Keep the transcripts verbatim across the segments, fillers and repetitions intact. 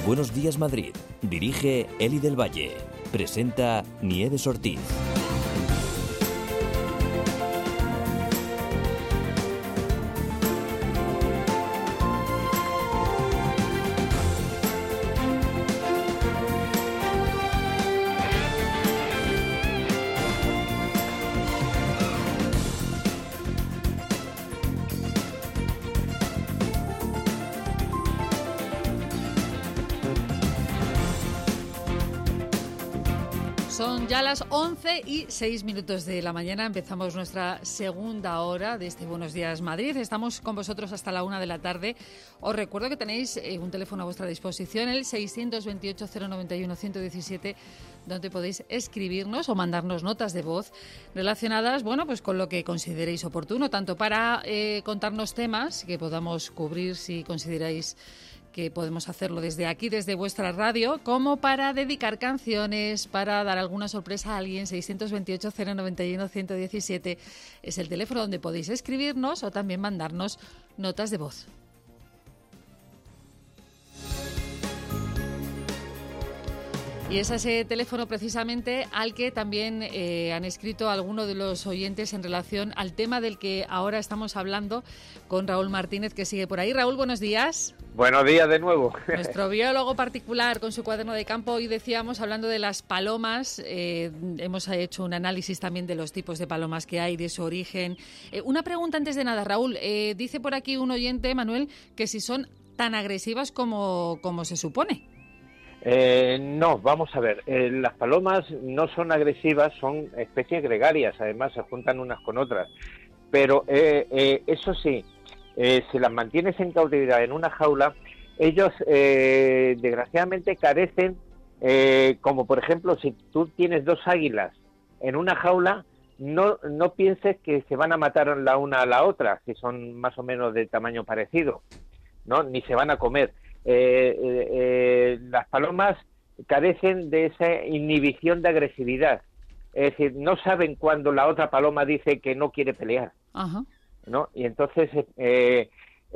Buenos Días Madrid. Dirige Eli del Valle. Presenta Nieves Ortiz. Son ya las once y seis minutos de la mañana. Empezamos nuestra segunda hora de este Buenos Días Madrid. Estamos con vosotros hasta la una de la tarde. Os recuerdo que tenéis eh, un teléfono a vuestra disposición, el seiscientos veintiocho, cero noventa y uno, ciento diecisiete, donde podéis escribirnos o mandarnos notas de voz relacionadas, bueno, pues con lo que consideréis oportuno, tanto para eh, contarnos temas que podamos cubrir si consideráis que podemos hacerlo desde aquí, desde vuestra radio, como para dedicar canciones, para dar alguna sorpresa a alguien. Seiscientos veintiocho, cero noventa y uno, ciento diecisiete es el teléfono donde podéis escribirnos o también mandarnos notas de voz. Y es ese teléfono precisamente al que también eh, han escrito algunos de los oyentes en relación al tema del que ahora estamos hablando con Raúl Martínez, que sigue por ahí. Raúl, buenos días. Buenos días de nuevo. Nuestro biólogo particular con su cuaderno de campo. Hoy decíamos, hablando de las palomas, eh, hemos hecho un análisis también de los tipos de palomas que hay, de su origen. Eh, una pregunta antes de nada, Raúl. Eh, dice por aquí un oyente, Manuel, que si son tan agresivas como, como se supone. Eh, no, vamos a ver, eh, las palomas no son agresivas, son especies gregarias, además se juntan unas con otras, pero eh, eh, eso sí, eh, si las mantienes en cautividad en una jaula, ellos eh, desgraciadamente carecen, eh, como por ejemplo si tú tienes dos águilas en una jaula, no, no pienses que se van a matar la una a la otra, si son más o menos de tamaño parecido, ¿no? Ni se van a comer. Eh, eh, eh, las palomas carecen de esa inhibición de agresividad, es decir, no saben cuando la otra paloma dice que no quiere pelear, Ajá. ¿no? Y entonces eh,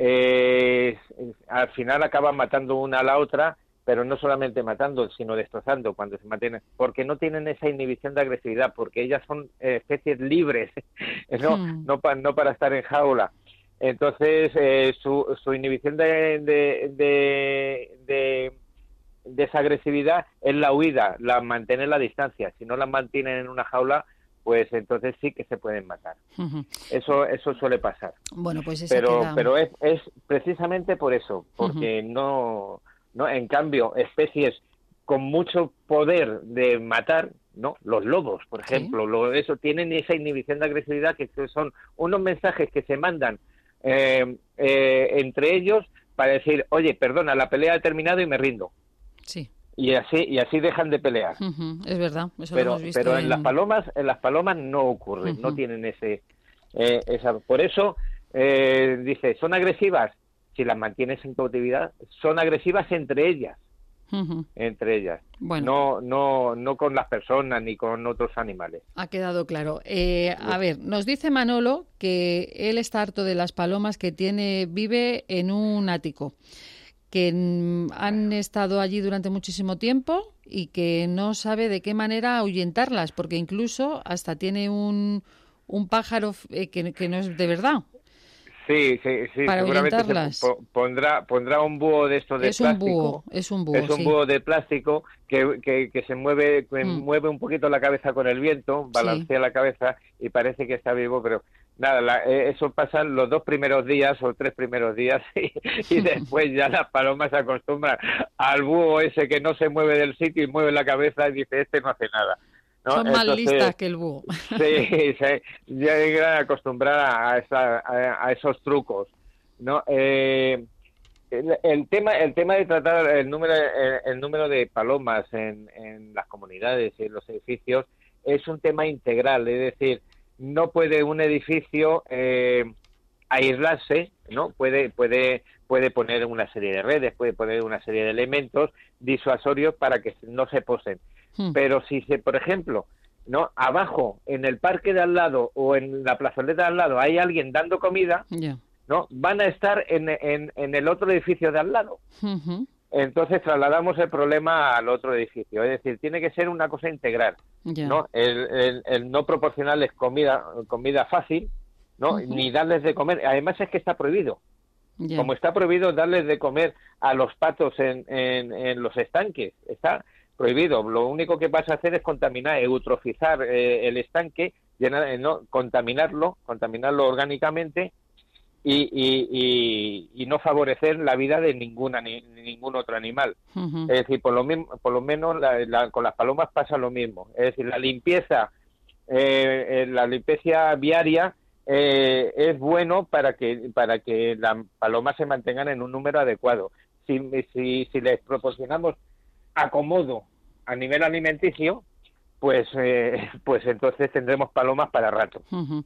eh, al final acaban matando una a la otra, pero no solamente matando, sino destrozando cuando se mantienen, porque no tienen esa inhibición de agresividad, porque ellas son eh, especies libres, no, Hmm. no, pa, no para estar en jaula. Entonces, eh, su, su inhibición de, de, de, de, de esa agresividad es la huida, la mantener la distancia. Si no la mantienen en una jaula, pues entonces sí que se pueden matar. Uh-huh. Eso eso suele pasar. Bueno, pues esa pero queda... pero es, es precisamente por eso, porque uh-huh. no no en cambio especies con mucho poder de matar, ¿no? Los lobos, por ejemplo, ¿sí? lo, eso tienen esa inhibición de agresividad, que son unos mensajes que se mandan Eh, eh, entre ellos para decir, oye, perdona, la pelea ha terminado y me rindo. Sí. Y así y así dejan de pelear. Uh-huh, es verdad, eso pero, lo hemos visto. Pero en, en... las palomas, en las palomas no ocurre, uh-huh. no tienen ese, eh, esa. Por eso eh, dice, son agresivas si las mantienes en cautividad, son agresivas entre ellas. Uh-huh. Entre ellas, bueno. no no no con las personas ni con otros animales. Ha quedado claro. Eh, a ver, nos dice Manolo que él está harto de las palomas, que tiene vive en un ático, que han estado allí durante muchísimo tiempo y que no sabe de qué manera ahuyentarlas, porque incluso hasta tiene un, un pájaro eh, que, que no es de verdad. Sí, sí, sí, para seguramente se pondrá pondrá un búho de estos de es plástico. Un búho, es un búho, Es un sí. búho de plástico que, que, que se mueve que mm. mueve un poquito la cabeza con el viento, balancea sí. la cabeza y parece que está vivo, pero nada, la, eso pasa los dos primeros días o tres primeros días y, y después ya las palomas se acostumbran al búho ese que no se mueve del sitio y mueve la cabeza y dice, este no hace nada. ¿No? Son más Entonces, listas que el búho. Sí, sí, ya llegan a acostumbrar a, esa, a, a esos trucos, ¿no? Eh, el, el tema el tema de tratar el número el, el número de palomas en, en las comunidades y en los edificios es un tema integral, es decir, no puede un edificio eh, aislarse, ¿no? Puede puede puede poner una serie de redes, puede poner una serie de elementos disuasorios para que no se posen. Hmm. Pero si se, por ejemplo, no abajo en el parque de al lado o en la plazoleta de al lado hay alguien dando comida, yeah. no van a estar en, en, en el otro edificio de al lado. Uh-huh. entonces trasladamos el problema al otro edificio. Es decir, tiene que ser una cosa integral, yeah. ¿no? El, el, el no proporcionarles comida, comida fácil, ¿no? Uh-huh. Ni darles de comer. Además es que está prohibido. Yeah. Como está prohibido darles de comer a los patos en, en, en los estanques, está prohibido. Lo único que vas a hacer es contaminar, eutrofizar eh, el estanque, llenar, no, contaminarlo, contaminarlo orgánicamente y, y, y, y no favorecer la vida de ninguna, ni, ningún otro animal. Uh-huh. Es decir, por lo, mismo, por lo menos la, la, con las palomas pasa lo mismo. Es decir, la limpieza, eh, la limpieza viaria eh, es bueno para que para que las palomas se mantengan en un número adecuado. Si, si, si les proporcionamos acomodo a nivel alimenticio, pues eh, pues entonces tendremos palomas para rato. Uh-huh.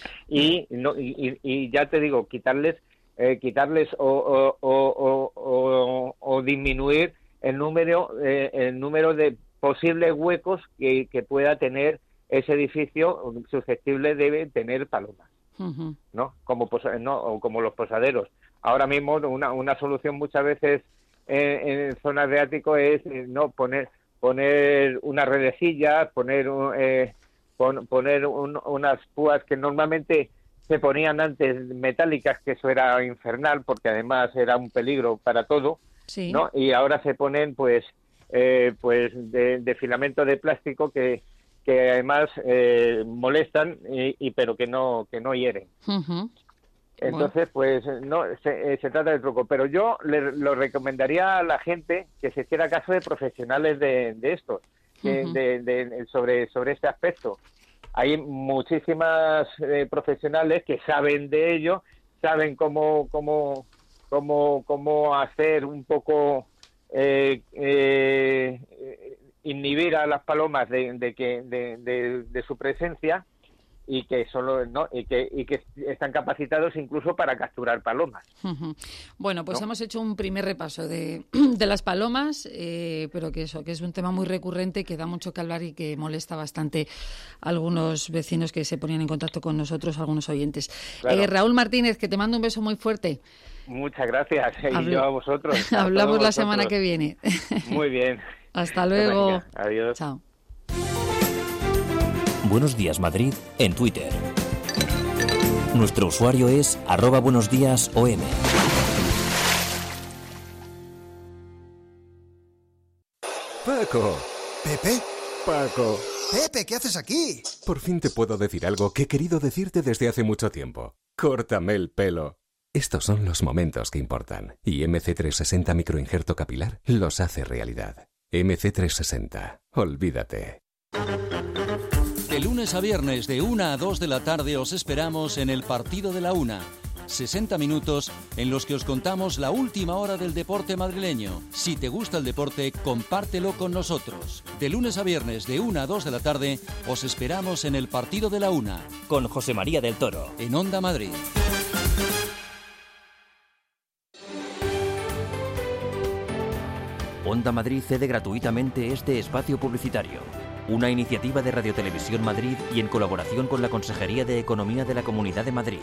Y no y, y ya te digo, quitarles eh, quitarles o, o, o, o, o disminuir el número eh, el número de posibles huecos que, que pueda tener ese edificio susceptible de tener palomas. Uh-huh. ¿No? Como posa, no o como los posaderos. Ahora mismo una una solución muchas veces en, en zonas de ático es eh, no poner poner unas redecillas, poner eh, pon, poner un, unas púas que normalmente se ponían antes metálicas, que eso era infernal porque además era un peligro para todo, sí. ¿no? Y ahora se ponen pues eh, pues de, de filamento de plástico que que además eh, molestan y, y pero que no que no hieren. Uh-huh. Entonces, bueno. pues no se, se trata de truco, pero yo le, lo recomendaría a la gente que se hiciera caso de profesionales de, de esto, uh-huh. de, de, de, sobre sobre este aspecto. Hay muchísimas eh, profesionales que saben de ello, saben cómo cómo cómo cómo hacer un poco eh, eh, inhibir a las palomas de, de que de, de, de su presencia. Y que solo no y que y que están capacitados incluso para capturar palomas. Uh-huh. Bueno, pues ¿no? hemos hecho un primer repaso de, de las palomas, eh, pero que eso, que es un tema muy recurrente, que da mucho que hablar y que molesta bastante a algunos vecinos que se ponían en contacto con nosotros, algunos oyentes. Claro. Eh, Raúl Martínez, que te mando un beso muy fuerte. Muchas gracias, y Habl- yo a vosotros. A Hablamos la semana que viene. Muy bien. Hasta luego. Venga, adiós. Chao. Buenos Días Madrid en Twitter. Nuestro usuario es arroba buenos días O M. Paco. ¿Pepe? Paco. Pepe, ¿qué haces aquí? Por fin te puedo decir algo que he querido decirte desde hace mucho tiempo. Córtame el pelo. Estos son los momentos que importan. Y M C trescientos sesenta microinjerto capilar los hace realidad. M C trescientos sesenta. Olvídate. De lunes a viernes de una a dos de la tarde os esperamos en el Partido de la Una. sesenta minutos en los que os contamos la última hora del deporte madrileño. Si te gusta el deporte, compártelo con nosotros. De lunes a viernes de una a dos de la tarde os esperamos en el Partido de la Una. Con José María del Toro. En Onda Madrid. Onda Madrid cede gratuitamente este espacio publicitario. Una iniciativa de Radio Televisión Madrid y en colaboración con la Consejería de Economía de la Comunidad de Madrid.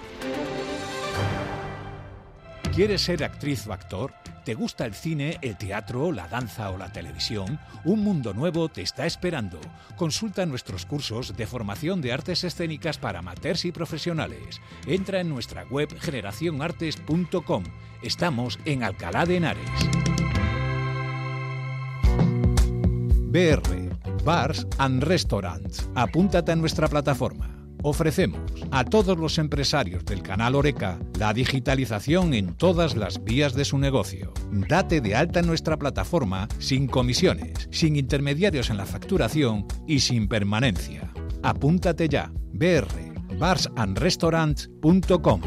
¿Quieres ser actriz o actor? ¿Te gusta el cine, el teatro, la danza o la televisión? Un mundo nuevo te está esperando. Consulta nuestros cursos de formación de artes escénicas para amateurs y profesionales. Entra en nuestra web generación artes punto com. Estamos en Alcalá de Henares. B R, Bars and Restaurants. Apúntate a nuestra plataforma. Ofrecemos a todos los empresarios del canal Horeca la digitalización en todas las vías de su negocio. Date de alta en nuestra plataforma sin comisiones, sin intermediarios en la facturación y sin permanencia. Apúntate ya. B R, bars and restaurants punto com.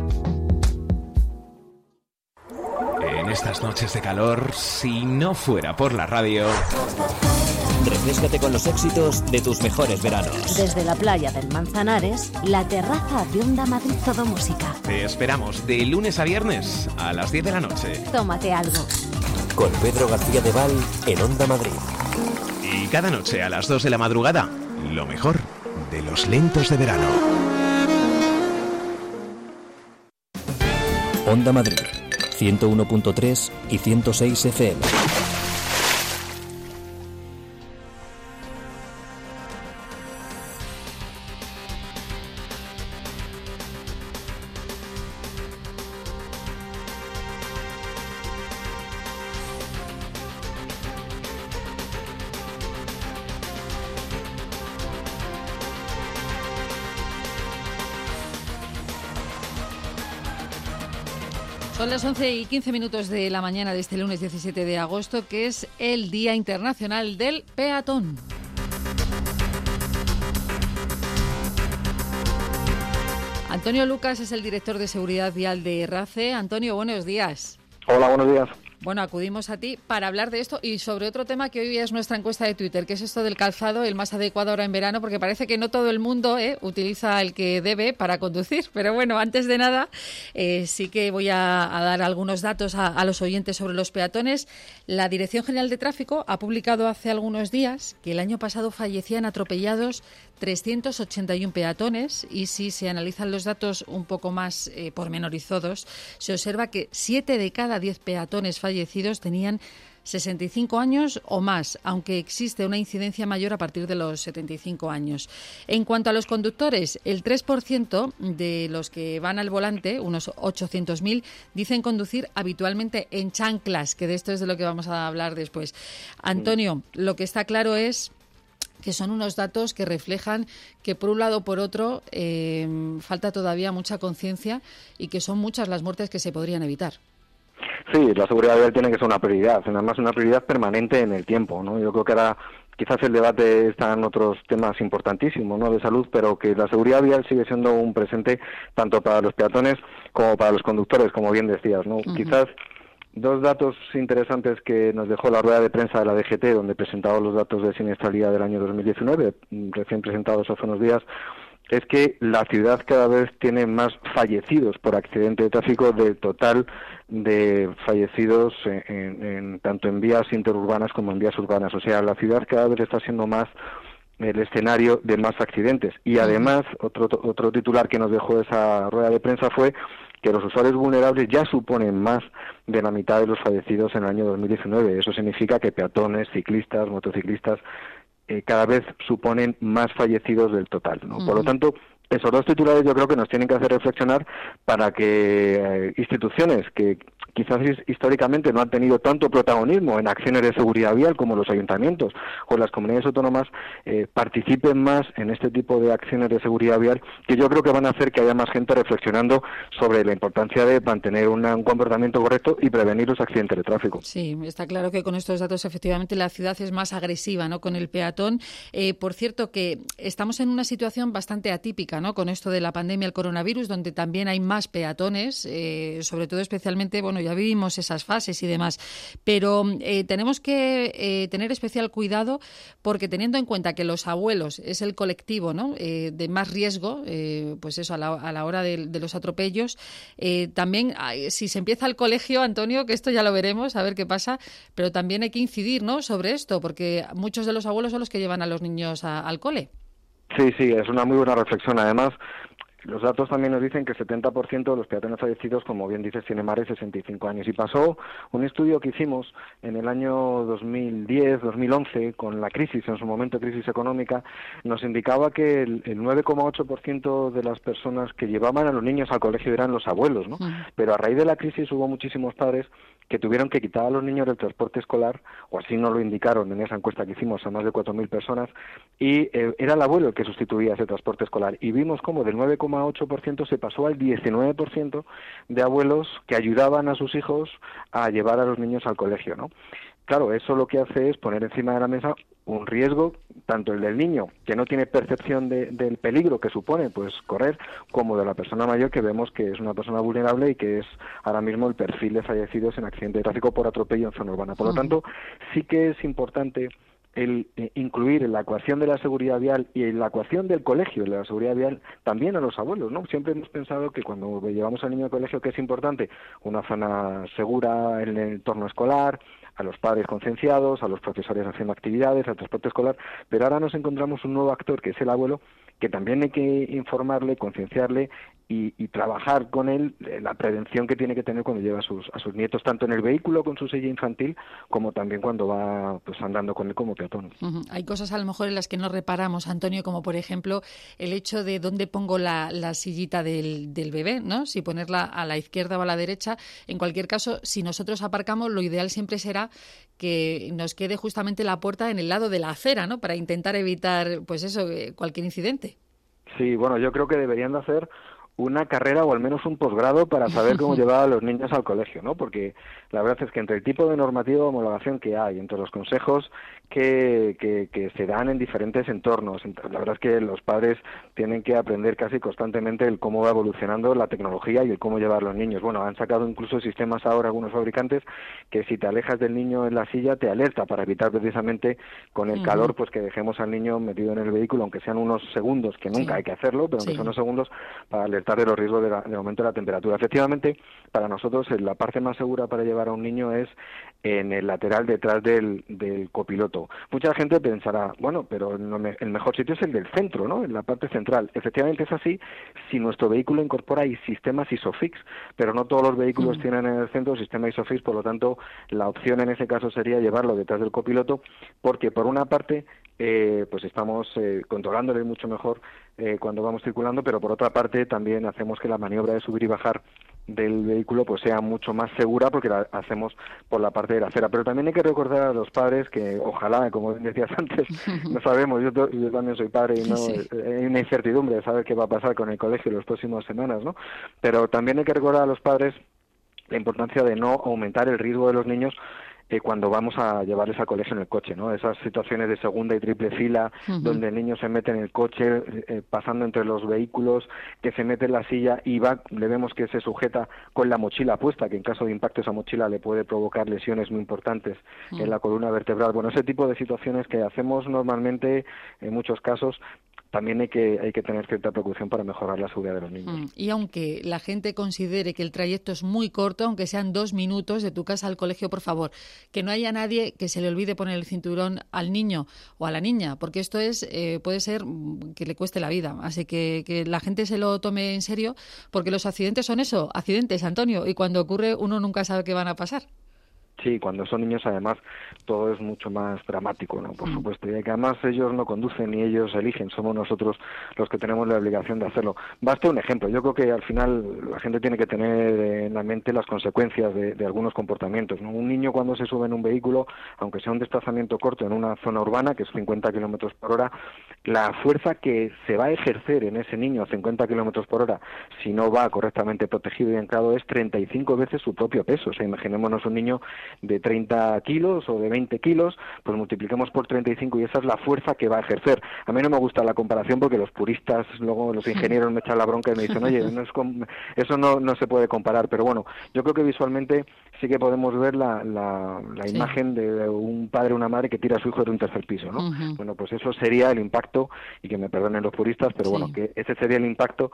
En estas noches de calor, si no fuera por la radio... Refréscate con los éxitos de tus mejores veranos. Desde la playa del Manzanares, la terraza de Onda Madrid Todo Música. Te esperamos de lunes a viernes a las diez de la noche. Tómate algo. Con Pedro García de Val en Onda Madrid. Y cada noche a las dos de la madrugada, lo mejor de los lentos de verano. Onda Madrid, ciento uno punto tres y ciento seis F M. Son las once y quince minutos de la mañana de este lunes diecisiete de agosto, que es el Día Internacional del Peatón. Antonio Lucas es el director de Seguridad Vial de RACE. Antonio, buenos días. Hola, buenos días. Bueno, acudimos a ti para hablar de esto y sobre otro tema que hoy es nuestra encuesta de Twitter, que es esto del calzado, el más adecuado ahora en verano, porque parece que no todo el mundo eh, utiliza el que debe para conducir. Pero bueno, antes de nada, eh, sí que voy a, a dar algunos datos a, a los oyentes sobre los peatones. La Dirección General de Tráfico ha publicado hace algunos días que el año pasado fallecían atropellados trescientos ochenta y uno peatones, y si se analizan los datos un poco más eh, pormenorizados, se observa que siete de cada diez peatones fallecidos tenían sesenta y cinco años o más, aunque existe una incidencia mayor a partir de los setenta y cinco años. En cuanto a los conductores, el tres por ciento de los que van al volante, unos ochocientos mil, dicen conducir habitualmente en chanclas, que de esto es de lo que vamos a hablar después. Antonio, lo que está claro es que son unos datos que reflejan que por un lado o por otro eh, falta todavía mucha conciencia y que son muchas las muertes que se podrían evitar. Sí, la seguridad vial tiene que ser una prioridad, además una prioridad permanente en el tiempo, ¿no? Yo creo que ahora quizás el debate está en otros temas importantísimos, ¿no?, de salud, pero que la seguridad vial sigue siendo un presente tanto para los peatones como para los conductores, como bien decías, ¿no? Uh-huh. Quizás dos datos interesantes que nos dejó la rueda de prensa de la D G T, donde presentaba los datos de siniestralidad del año dos mil diecinueve, recién presentados hace unos días, es que la ciudad cada vez tiene más fallecidos por accidente de tráfico del total de fallecidos en, en, en, tanto en vías interurbanas como en vías urbanas. O sea, la ciudad cada vez está siendo más el escenario de más accidentes. Y además, otro, otro titular que nos dejó esa rueda de prensa fue que los usuarios vulnerables ya suponen más de la mitad de los fallecidos en el año dos mil diecinueve. Eso significa que peatones, ciclistas, motociclistas eh, cada vez suponen más fallecidos del total, ¿no? Uh-huh. Por lo tanto, esos dos titulares yo creo que nos tienen que hacer reflexionar para que eh, instituciones que quizás históricamente no han tenido tanto protagonismo en acciones de seguridad vial como los ayuntamientos o las comunidades autónomas eh, participen más en este tipo de acciones de seguridad vial, que yo creo que van a hacer que haya más gente reflexionando sobre la importancia de mantener una, un comportamiento correcto y prevenir los accidentes de tráfico. Sí, está claro que con estos datos efectivamente la ciudad es más agresiva, ¿no?, con el peatón. Eh, por cierto, que estamos en una situación bastante atípica, ¿no?, con esto de la pandemia, el coronavirus, donde también hay más peatones, eh, sobre todo especialmente, bueno, ya vivimos esas fases y demás, pero eh, tenemos que eh, tener especial cuidado porque teniendo en cuenta que los abuelos es el colectivo, ¿no?, eh, de más riesgo, eh, pues eso, a la, a la hora de, de los atropellos, eh, también si se empieza el colegio, Antonio, que esto ya lo veremos, a ver qué pasa, pero también hay que incidir, ¿no?, sobre esto, porque muchos de los abuelos son los que llevan a los niños a, al cole. Sí, sí, es una muy buena reflexión. Además, los datos también nos dicen que el setenta por ciento de los peatones fallecidos, como bien dices, tienen más de sesenta y cinco años. Y pasó un estudio que hicimos en el año dos mil diez, dos mil once, con la crisis, en su momento crisis económica, nos indicaba que el, el nueve coma ocho por ciento de las personas que llevaban a los niños al colegio eran los abuelos, ¿no? Uh-huh. Pero a raíz de la crisis hubo muchísimos padres que tuvieron que quitar a los niños del transporte escolar, o así nos lo indicaron en esa encuesta que hicimos a más de cuatro mil personas, y eh, era el abuelo el que sustituía ese transporte escolar. Y vimos cómo del nueve coma ocho por ciento se pasó al diecinueve por ciento de abuelos que ayudaban a sus hijos a llevar a los niños al colegio, ¿no? Claro, eso lo que hace es poner encima de la mesa un riesgo, tanto el del niño, que no tiene percepción de, del peligro que supone pues correr, como de la persona mayor, que vemos que es una persona vulnerable y que es ahora mismo el perfil de fallecidos en accidente de tráfico por atropello en zona urbana. Por lo tanto, sí que es importante el eh, incluir en la ecuación de la seguridad vial y en la ecuación del colegio de la seguridad vial también a los abuelos, ¿no? Siempre hemos pensado que cuando llevamos al niño al colegio, que es importante una zona segura en el entorno escolar, a los padres concienciados, a los profesores haciendo actividades, al transporte escolar, pero ahora nos encontramos un nuevo actor que es el abuelo, que también hay que informarle, concienciarle y, y trabajar con él eh, la prevención que tiene que tener cuando lleva a sus, a sus nietos, tanto en el vehículo con su silla infantil, como también cuando va pues andando con él como peatón. Uh-huh. Hay cosas a lo mejor en las que no reparamos, Antonio, como por ejemplo el hecho de dónde pongo la, la sillita del, del bebé, ¿no? Si ponerla a la izquierda o a la derecha. En cualquier caso, si nosotros aparcamos, lo ideal siempre será que nos quede justamente la puerta en el lado de la acera, ¿no?, para intentar evitar, pues eso, cualquier incidente. Sí, bueno, yo creo que deberían de hacer una carrera o al menos un posgrado para saber cómo llevar a los niños al colegio, ¿no? Porque la verdad es que entre el tipo de normativa de homologación que hay, entre los consejos que, que, que se dan en diferentes entornos, la verdad es que los padres tienen que aprender casi constantemente el cómo va evolucionando la tecnología y el cómo llevar a los niños. Bueno, han sacado incluso sistemas ahora algunos fabricantes que si te alejas del niño en la silla te alerta para evitar precisamente con el calor pues que dejemos al niño metido en el vehículo, aunque sean unos segundos, que nunca sí. hay que hacerlo, pero aunque sí. son unos segundos, para alertar de los riesgos de la, del aumento de la temperatura. Efectivamente, para nosotros la parte más segura para llevar a un niño es en el lateral detrás del, del copiloto. Mucha gente pensará, bueno, pero el mejor sitio es el del centro, ¿no? En la parte central. Efectivamente es así si nuestro vehículo incorpora sistemas ISOFIX, pero no todos los vehículos mm. tienen en el centro sistema ISOFIX, por lo tanto la opción en ese caso sería llevarlo detrás del copiloto, porque por una parte Eh, pues estamos eh, controlándole mucho mejor eh, cuando vamos circulando, pero por otra parte también hacemos que la maniobra de subir y bajar del vehículo pues sea mucho más segura porque la hacemos por la parte de la acera. Pero también hay que recordar a los padres que ojalá, como decías antes, no sabemos, yo, yo también soy padre y no sí. hay una incertidumbre de saber qué va a pasar con el colegio en las próximas semanas, ¿no? Pero también hay que recordar a los padres la importancia de no aumentar el riesgo de los niños Eh, cuando vamos a llevarles al colegio en el coche, ¿no? Esas situaciones de segunda y triple fila, uh-huh. donde el niño se mete en el coche, eh, pasando entre los vehículos, que se mete en la silla y va, le vemos que se sujeta con la mochila puesta, que en caso de impacto esa mochila le puede provocar lesiones muy importantes uh-huh. en la columna vertebral. Bueno, ese tipo de situaciones que hacemos normalmente, en muchos casos, también hay que hay que tener cierta precaución para mejorar la seguridad de los niños. Mm. Y aunque la gente considere que el trayecto es muy corto, aunque sean dos minutos de tu casa al colegio, por favor, que no haya nadie que se le olvide poner el cinturón al niño o a la niña, porque esto es eh, puede ser que le cueste la vida. Así que que la gente se lo tome en serio, porque los accidentes son eso, accidentes, Antonio, y cuando ocurre uno nunca sabe qué van a pasar. Sí, cuando son niños además todo es mucho más dramático, ¿no? Por supuesto, y que además ellos no conducen ni ellos eligen, somos nosotros los que tenemos la obligación de hacerlo. Basta un ejemplo, yo creo que al final la gente tiene que tener en la mente las consecuencias de, de algunos comportamientos, ¿no? Un niño cuando se sube en un vehículo, aunque sea un desplazamiento corto en una zona urbana, que es cincuenta kilómetros por hora, la fuerza que se va a ejercer en ese niño a cincuenta kilómetros por hora, si no va correctamente protegido y anclado, es treinta y cinco veces su propio peso. O sea, imaginémonos un niño de treinta kilos o de veinte kilos, pues multipliquemos por treinta y cinco y esa es la fuerza que va a ejercer. A mí no me gusta la comparación porque los puristas, luego los ingenieros me echan la bronca y me dicen, oye, no es com- eso no, no se puede comparar, pero bueno, yo creo que visualmente sí que podemos ver la, la, la sí. imagen de un padre o una madre que tira a su hijo de un tercer piso, ¿no? Uh-huh. Bueno, pues eso sería el impacto, y que me perdonen los puristas, pero sí. bueno, que ese sería el impacto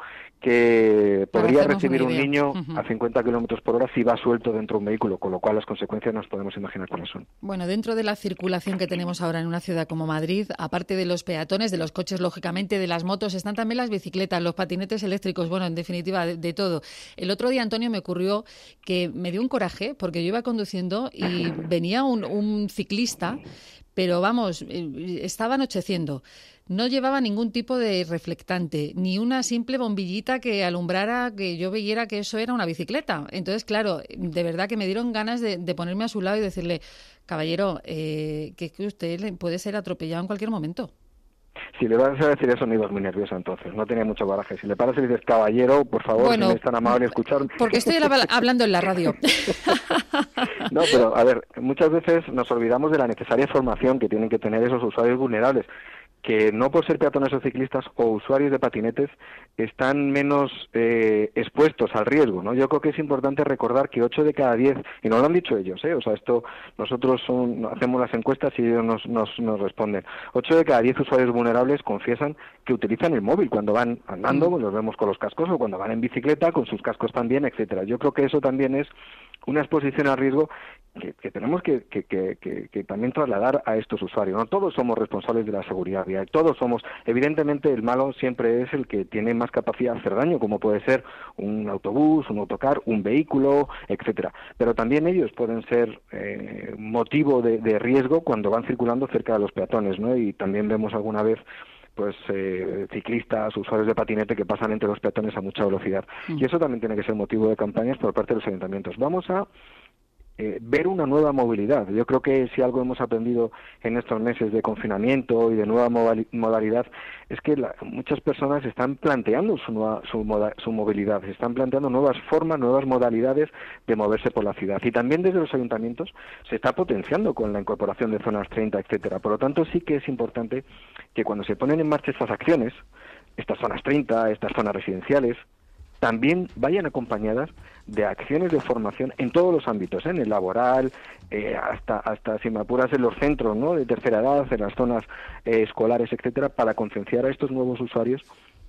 que podría recibir un niño uh-huh. a cincuenta kilómetros por hora si va suelto dentro de un vehículo, con lo cual las consecuencias nos podemos imaginar cuáles son. Bueno, dentro de la circulación que tenemos ahora en una ciudad como Madrid, aparte de los peatones, de los coches, lógicamente, de las motos, están también las bicicletas, los patinetes eléctricos, bueno, en definitiva, de, de todo. El otro día, Antonio, me ocurrió que me dio un coraje porque yo iba conduciendo y venía un, un ciclista, pero vamos, estaba anocheciendo. No llevaba ningún tipo de reflectante, ni una simple bombillita que alumbrara, que yo viera que eso era una bicicleta. Entonces, claro, de verdad que me dieron ganas de, de ponerme a su lado y decirle, caballero, eh, que, que usted puede ser atropellado en cualquier momento. Si le vas a decir eso, no ibas muy nerviosa entonces, no tenía mucho baraje. Si le paras y dices, caballero, por favor, bueno, si me es tan amable escuchar. Porque estoy hablando en la radio. No, pero a ver, muchas veces nos olvidamos de la necesaria formación que tienen que tener esos usuarios vulnerables, que no por ser peatones o ciclistas o usuarios de patinetes están menos eh, expuestos al riesgo, ¿no? Yo creo que es importante recordar que ocho de cada diez, y nos lo han dicho ellos, ¿eh? O sea, esto nosotros son, hacemos las encuestas y ellos nos, nos, nos responden. ocho de cada diez usuarios vulnerables confiesan que utilizan el móvil cuando van andando, mm. los vemos con los cascos, o cuando van en bicicleta con sus cascos también, etcétera. Yo creo que eso también es una exposición al riesgo que, que tenemos que, que, que, que, que también trasladar a estos usuarios, ¿no? Todos somos responsables de la seguridad vial, todos somos, evidentemente el malo siempre es el que tiene más capacidad de hacer daño, como puede ser un autobús, un autocar, un vehículo, etcétera, pero también ellos pueden ser eh, motivo de, de riesgo cuando van circulando cerca de los peatones, ¿no? Y también vemos alguna vez pues eh, ciclistas, usuarios de patinete que pasan entre los peatones a mucha velocidad. Mm. Y eso también tiene que ser motivo de campañas por parte de los ayuntamientos. Vamos a eh, ver una nueva movilidad. Yo creo que si algo hemos aprendido en estos meses de confinamiento y de nueva modalidad es que la, muchas personas están planteando su, nueva, su, moda, su movilidad, se están planteando nuevas formas, nuevas modalidades de moverse por la ciudad. Y también desde los ayuntamientos se está potenciando con la incorporación de zonas treinta, etcétera. Por lo tanto, sí que es importante que cuando se ponen en marcha estas acciones, estas zonas treinta, estas zonas residenciales, también vayan acompañadas de acciones de formación en todos los ámbitos, ¿eh? En el laboral, eh, hasta, hasta si me apuras, en los centros, ¿no?, de tercera edad, en las zonas eh, escolares, etcétera, para concienciar a estos nuevos usuarios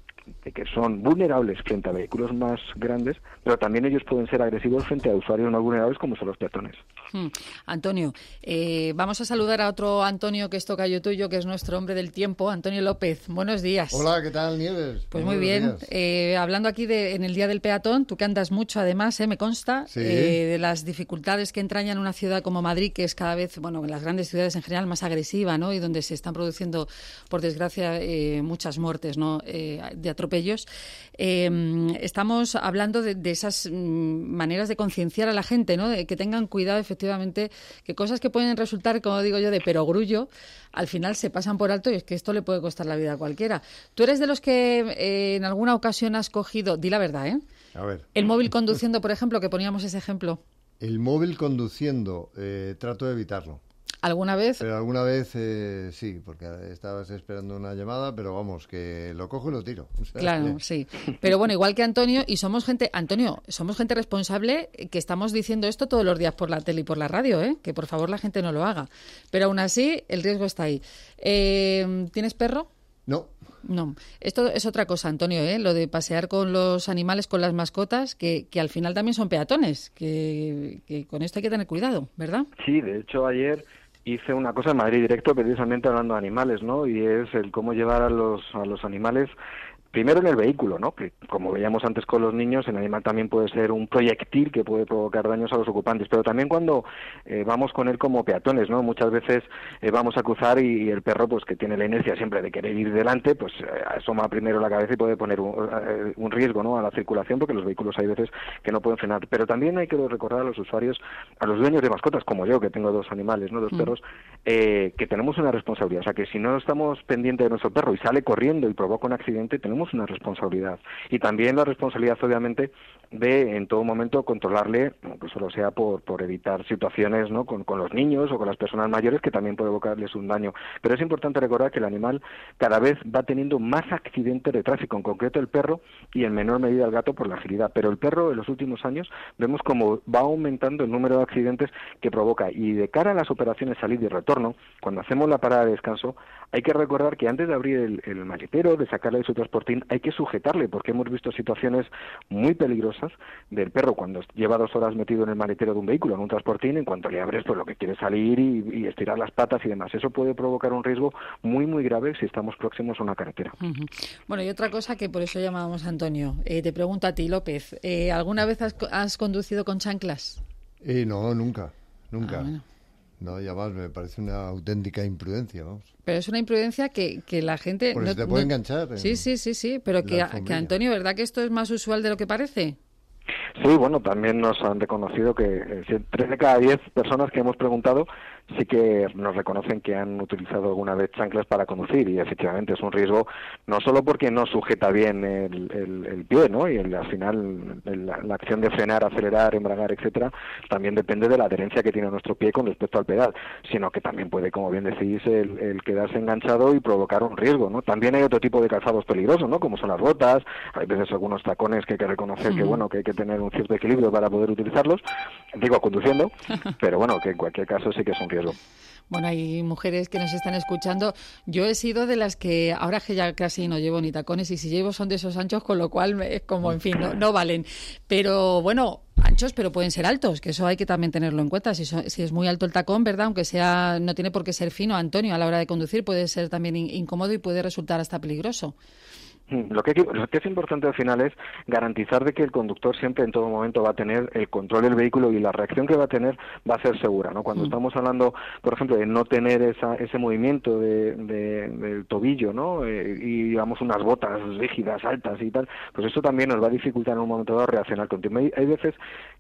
de que son vulnerables frente a vehículos más grandes, pero también ellos pueden ser agresivos frente a usuarios más vulnerables como son los peatones. Hmm. Antonio, eh, vamos a saludar a otro Antonio que es tocayo tuyo, que es nuestro hombre del tiempo, Antonio López. Buenos días. Hola, ¿qué tal, Nieves? Pues Buenos muy bien. Eh, hablando aquí de, en el Día del Peatón, tú que andas mucho además, eh, me consta, sí. eh, de las dificultades que entrañan una ciudad como Madrid, que es cada vez, bueno, en las grandes ciudades en general, más agresiva, ¿no?, y donde se están produciendo, por desgracia, eh, muchas muertes, ¿no?, eh, de atropellos. Eh, estamos hablando de, de esas mm, maneras de concienciar a la gente, ¿no?, de que tengan cuidado, efectivamente, que cosas que pueden resultar, como digo yo, de perogrullo, al final se pasan por alto y es que esto le puede costar la vida a cualquiera. Tú eres de los que eh, en alguna ocasión has cogido, di la verdad, ¿eh?, a ver. el móvil conduciendo, por ejemplo, que poníamos ese ejemplo. El móvil conduciendo, eh, trato de evitarlo. ¿Alguna vez? Pero alguna vez eh, sí, porque estabas esperando una llamada, pero vamos, que lo cojo y lo tiro. O sea, claro, que... sí. Pero bueno, igual que Antonio, y somos gente, Antonio, somos gente responsable que estamos diciendo esto todos los días por la tele y por la radio, ¿eh?, que por favor la gente no lo haga. Pero aún así, el riesgo está ahí. Eh, ¿Tienes perro? No. No, esto es otra cosa, Antonio, ¿eh? Lo de pasear con los animales, con las mascotas, que, que al final también son peatones, que, que con esto hay que tener cuidado, ¿verdad? Sí, de hecho ayer hice una cosa en Madrid Directo precisamente hablando de animales, ¿no? Y es el cómo llevar a los a los animales primero en el vehículo, ¿no? Que como veíamos antes con los niños, el animal también puede ser un proyectil que puede provocar daños a los ocupantes, pero también cuando eh, vamos con él como peatones, ¿no? Muchas veces eh, vamos a cruzar y, y el perro, pues que tiene la inercia siempre de querer ir delante, pues eh, asoma primero la cabeza y puede poner un, eh, un riesgo, ¿no?, a la circulación, porque los vehículos hay veces que no pueden frenar. Pero también hay que recordar a los usuarios, a los dueños de mascotas, como yo, que tengo dos animales, ¿no?, dos mm. perros, eh, que tenemos una responsabilidad. O sea, que si no estamos pendientes de nuestro perro y sale corriendo y provoca un accidente, tenemos una responsabilidad. Y también la responsabilidad, obviamente, de en todo momento controlarle, aunque solo sea por, por evitar situaciones, ¿no?, con, con los niños o con las personas mayores, que también puede provocarles un daño. Pero es importante recordar que el animal cada vez va teniendo más accidentes de tráfico, en concreto el perro y en menor medida el gato por la agilidad. Pero el perro en los últimos años vemos como va aumentando el número de accidentes que provoca. Y de cara a las operaciones salida y retorno, cuando hacemos la parada de descanso, hay que recordar que antes de abrir el, el maletero, de sacarle de su transportín, hay que sujetarle, porque hemos visto situaciones muy peligrosas del perro cuando lleva dos horas metido en el maletero de un vehículo, en un transportín, en cuanto le abres, pues lo que quiere es salir y, y estirar las patas y demás. Eso puede provocar un riesgo muy, muy grave si estamos próximos a una carretera. Uh-huh. Bueno, y otra cosa que por eso llamábamos a Antonio. Eh, te pregunto a ti, López, eh, ¿alguna vez has, has conducido con chanclas? Eh, no, nunca, nunca. Ah, bueno. No, y además me parece una auténtica imprudencia, vamos. Pero es una imprudencia que, que la gente... Porque no, se te puede no... enganchar. En, sí, sí, sí, sí, pero que, que, Antonio, ¿verdad que esto es más usual de lo que parece? Sí, bueno, también nos han reconocido que eh, tres de cada diez personas que hemos preguntado sí que nos reconocen que han utilizado alguna vez chanclas para conducir, y efectivamente es un riesgo no solo porque no sujeta bien el, el, el pie, ¿no?, y el, al final el, la, la acción de frenar, acelerar, embragar, etcétera, también depende de la adherencia que tiene nuestro pie con respecto al pedal, sino que también puede, como bien decís, el, el quedarse enganchado y provocar un riesgo, ¿no? También hay otro tipo de calzados peligrosos, ¿no?, como son las botas, hay veces algunos tacones que hay que reconocer, uh-huh, que bueno, que hay que tener un cierto equilibrio para poder utilizarlos, digo conduciendo, pero bueno, que en cualquier caso sí que es un riesgo. Bueno, hay mujeres que nos están escuchando. Yo he sido de las que, ahora que ya casi no llevo ni tacones, y si llevo son de esos anchos, con lo cual es como, en fin, no, no valen. Pero bueno, anchos, pero pueden ser altos, que eso hay que también tenerlo en cuenta. Si, so, si es muy alto el tacón, ¿verdad? Aunque sea, no tiene por qué ser fino, Antonio, a la hora de conducir puede ser también incómodo y puede resultar hasta peligroso. Lo que, lo que es importante al final es garantizar de que el conductor siempre en todo momento va a tener el control del vehículo y la reacción que va a tener va a ser segura, ¿no? Cuando mm. estamos hablando, por ejemplo, de no tener esa, ese movimiento de, de, del tobillo, ¿no? Eh, y digamos unas botas rígidas, altas y tal, pues eso también nos va a dificultar en un momento dado reaccionar con tiempo. Hay, hay veces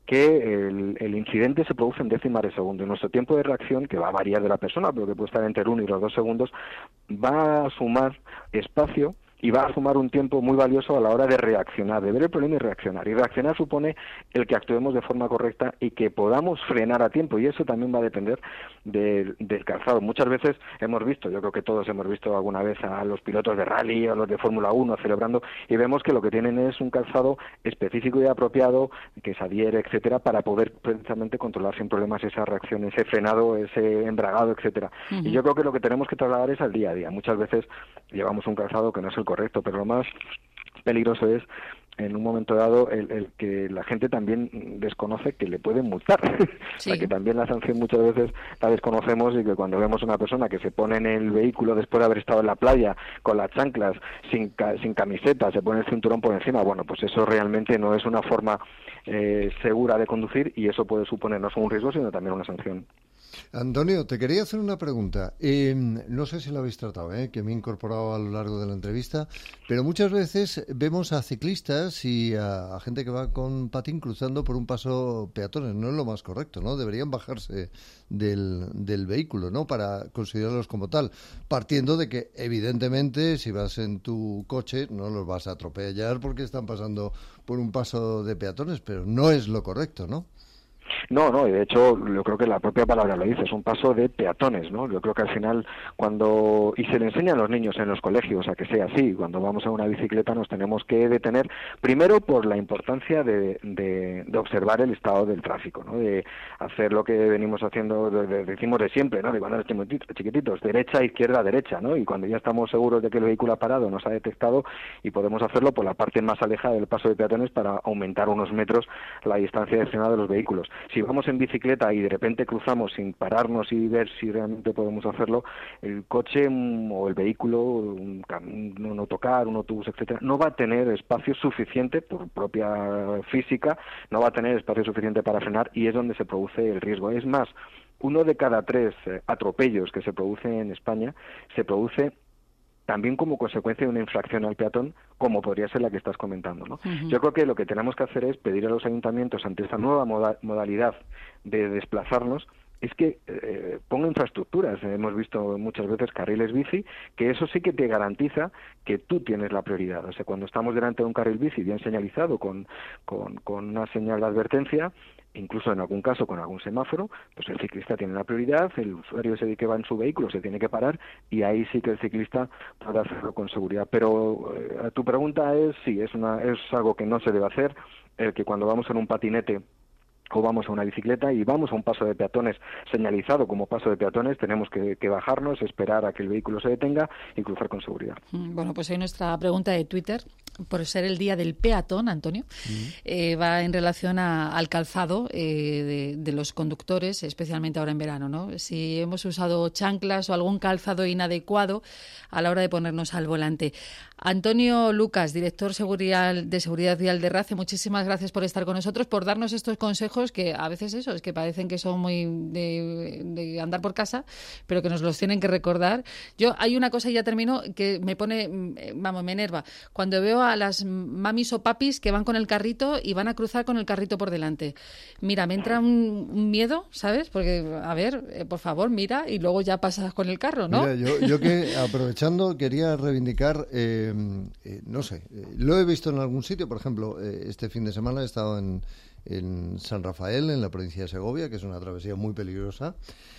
que el, el incidente se produce en décimas de segundo y nuestro tiempo de reacción, que va a variar de la persona, pero que puede estar entre el uno y los dos segundos, va a sumar espacio y va a sumar un tiempo muy valioso a la hora de reaccionar, de ver el problema y reaccionar. Y reaccionar supone el que actuemos de forma correcta y que podamos frenar a tiempo, y eso también va a depender de, del calzado. Muchas veces hemos visto, yo creo que todos hemos visto alguna vez a los pilotos de rally o los de Fórmula uno celebrando, y vemos que lo que tienen es un calzado específico y apropiado, que se adhiere, etcétera, para poder precisamente controlar sin problemas esa reacción, ese frenado, ese embragado, etcétera. Uh-huh. Y yo creo que lo que tenemos que trasladar es al día a día. Muchas veces llevamos un calzado que no es el correcto, pero lo más peligroso es en un momento dado el, el que la gente también desconoce que le pueden multar. Sí. O sea, que también la sanción muchas veces la desconocemos, y que cuando vemos a una persona que se pone en el vehículo después de haber estado en la playa con las chanclas, sin, sin camiseta, se pone el cinturón por encima, bueno, pues eso realmente no es una forma eh, segura de conducir, y eso puede suponer no solo un riesgo sino también una sanción. Antonio, te quería hacer una pregunta. Eh, no sé si lo habéis tratado, eh, que me he incorporado a lo largo de la entrevista, pero muchas veces vemos a ciclistas y a, a gente que va con patín cruzando por un paso peatones. No es lo más correcto, ¿no? Deberían bajarse del, del vehículo, ¿no? Para considerarlos como tal, partiendo de que, evidentemente, si vas en tu coche, no los vas a atropellar porque están pasando por un paso de peatones, pero no es lo correcto, ¿no? No, no, y de hecho yo creo que la propia palabra lo dice, es un paso de peatones, ¿no? Yo creo que al final cuando, y se le enseña a los niños en los colegios a que sea así, cuando vamos a una bicicleta nos tenemos que detener, primero por la importancia de, de, de observar el estado del tráfico, ¿no? De hacer lo que venimos haciendo, de, de, decimos de siempre, ¿no? De cuando éramos chiquititos, derecha, izquierda, derecha, ¿no? Y cuando ya estamos seguros de que el vehículo ha parado, nos ha detectado, y podemos hacerlo por la parte más alejada del paso de peatones para aumentar unos metros la distancia de frenado de los vehículos. Si vamos en bicicleta y de repente cruzamos sin pararnos y ver si realmente podemos hacerlo, el coche o el vehículo, un, un autocar, un autobús, etcétera, no va a tener espacio suficiente por propia física, no va a tener espacio suficiente para frenar, y es donde se produce el riesgo. Es más, uno de cada tres eh, atropellos que se produce en España se produce también como consecuencia de una infracción al peatón, como podría ser la que estás comentando, ¿no? Uh-huh. Yo creo que lo que tenemos que hacer es pedir a los ayuntamientos, ante esta nueva moda- modalidad de desplazarnos, es que eh, ponga infraestructuras. Hemos visto muchas veces carriles bici, que eso sí que te garantiza que tú tienes la prioridad. O sea, cuando estamos delante de un carril bici bien señalizado, con, con, con una señal de advertencia, incluso en algún caso con algún semáforo, pues el ciclista tiene la prioridad, el usuario ese que va en su vehículo se tiene que parar, y ahí sí que el ciclista puede hacerlo con seguridad. Pero eh, tu pregunta es, sí, es, una, es algo que no se debe hacer, el que cuando vamos en un patinete o vamos a una bicicleta y vamos a un paso de peatones señalizado como paso de peatones, tenemos que, que bajarnos, esperar a que el vehículo se detenga y cruzar con seguridad. Bueno, pues hoy nuestra pregunta de Twitter, por ser el día del peatón, Antonio, mm. eh, va en relación a, al calzado eh, de, de los conductores, especialmente ahora en verano, ¿no? Si hemos usado chanclas o algún calzado inadecuado a la hora de ponernos al volante. Antonio Lucas, director seguridad, de Seguridad Vial de RACE, muchísimas gracias por estar con nosotros, por darnos estos consejos que a veces eso, es que parecen que son muy de, de andar por casa, pero que nos los tienen que recordar. Yo, hay una cosa, y ya termino, que me pone, vamos, me enerva. Cuando veo a las mamis o papis que van con el carrito y van a cruzar con el carrito por delante. Mira, me entra un, un miedo, ¿sabes? Porque, a ver, eh, por favor, mira, y luego ya pasas con el carro, ¿no? Mira, yo, yo que, aprovechando, quería reivindicar, eh, eh, no sé, eh, lo he visto en algún sitio, por ejemplo, eh, este fin de semana he estado en, en San Rafael, en la provincia de Segovia, que es una travesía muy peligrosa,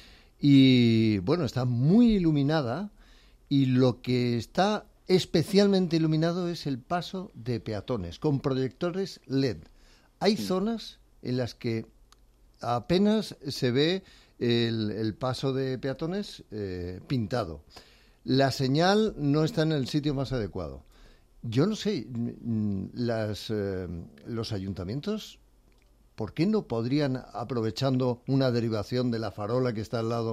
y bueno, está muy iluminada, y lo que está especialmente iluminado es el paso de peatones, con proyectores L E D. Hay sí. zonas en las que apenas se ve el, el paso de peatones eh, pintado. La señal no está en el sitio más adecuado. Yo no sé, las, eh, los ayuntamientos, ¿por qué no podrían, aprovechando una derivación de la farola que está al lado,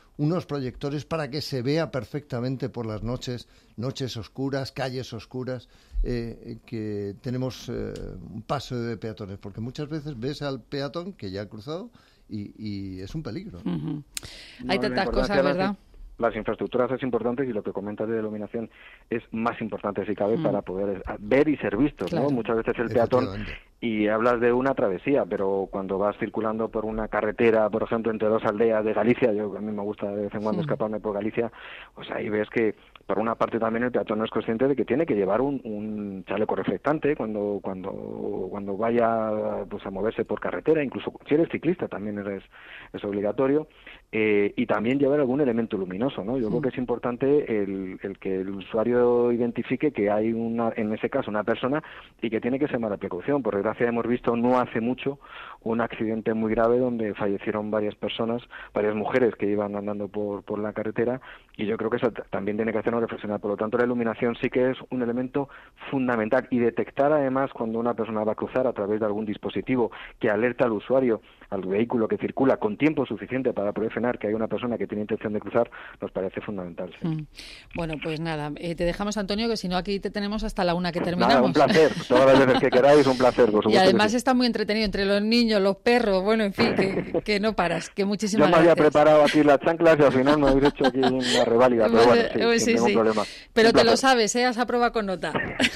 unos proyectores para que se vea perfectamente por las noches, noches oscuras, calles oscuras, eh, que tenemos eh, un paso de peatones, porque muchas veces ves al peatón que ya ha cruzado y, y es un peligro. Uh-huh. No, Hay tantas cosas, ¿verdad? Las infraestructuras es importante y lo que comentas de iluminación es más importante si cabe mm. para poder ver y ser vistos, claro. ¿no? Muchas veces el peatón, y hablas de una travesía, pero cuando vas circulando por una carretera, por ejemplo, entre dos aldeas de Galicia, yo a mí me gusta de vez en cuando mm. escaparme por Galicia, pues ahí ves que por una parte también el peatón no es consciente de que tiene que llevar un, un chaleco reflectante cuando cuando cuando vaya pues a moverse por carretera, incluso si eres ciclista también eres, es obligatorio, eh, y también llevar algún elemento luminoso, ¿no? Yo sí. creo que es importante el, el que el usuario identifique que hay una, en ese caso, una persona y que tiene que ser mala precaución. Por desgracia hemos visto no hace mucho un accidente muy grave donde fallecieron varias personas, varias mujeres que iban andando por, por la carretera, y yo creo que eso también tiene que hacernos reflexionar. Por lo tanto, la iluminación sí que es un elemento fundamental, y detectar además cuando una persona va a cruzar a través de algún dispositivo que alerta al usuario, al vehículo que circula con tiempo suficiente para poder frenar que hay una persona que tiene intención de cruzar, nos parece fundamental. Sí. Mm. Bueno, pues nada, eh, te dejamos, Antonio, que si no aquí te tenemos hasta la una que terminamos. Nada, un placer, todas las veces que queráis, un placer. Por y además está muy entretenido entre los niños, los perros, bueno, en fin, que, que no paras, que muchísimas gracias. Yo me gracias. había preparado aquí las chanclas y al final me habéis hecho aquí una reválida, pero bueno, sí, pues sí, sin ningún sí. problema. Pero un te placer. lo sabes, ¿eh? Has aprobado con nota.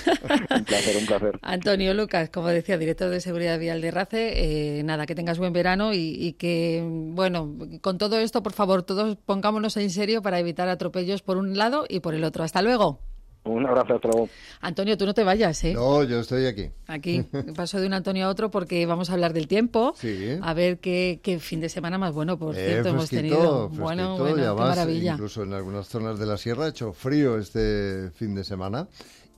Un placer, un placer. Antonio Lucas, como decía, director de Seguridad Vial de RACE, eh, nada, que tengas buen verano y, y que, bueno, con todo esto, por favor, todos pongámonos en serio para evitar atropellos por un lado y por el otro. Hasta luego. Un abrazo, hasta luego. Antonio, tú no te vayas, ¿eh? No, yo estoy aquí. Aquí, paso de un Antonio a otro porque vamos a hablar del tiempo. Sí. A ver qué, qué fin de semana más bueno, por eh, cierto, hemos tenido. Fresquito, bueno, bueno, además, qué maravilla. Incluso en algunas zonas de la sierra ha hecho frío este fin de semana.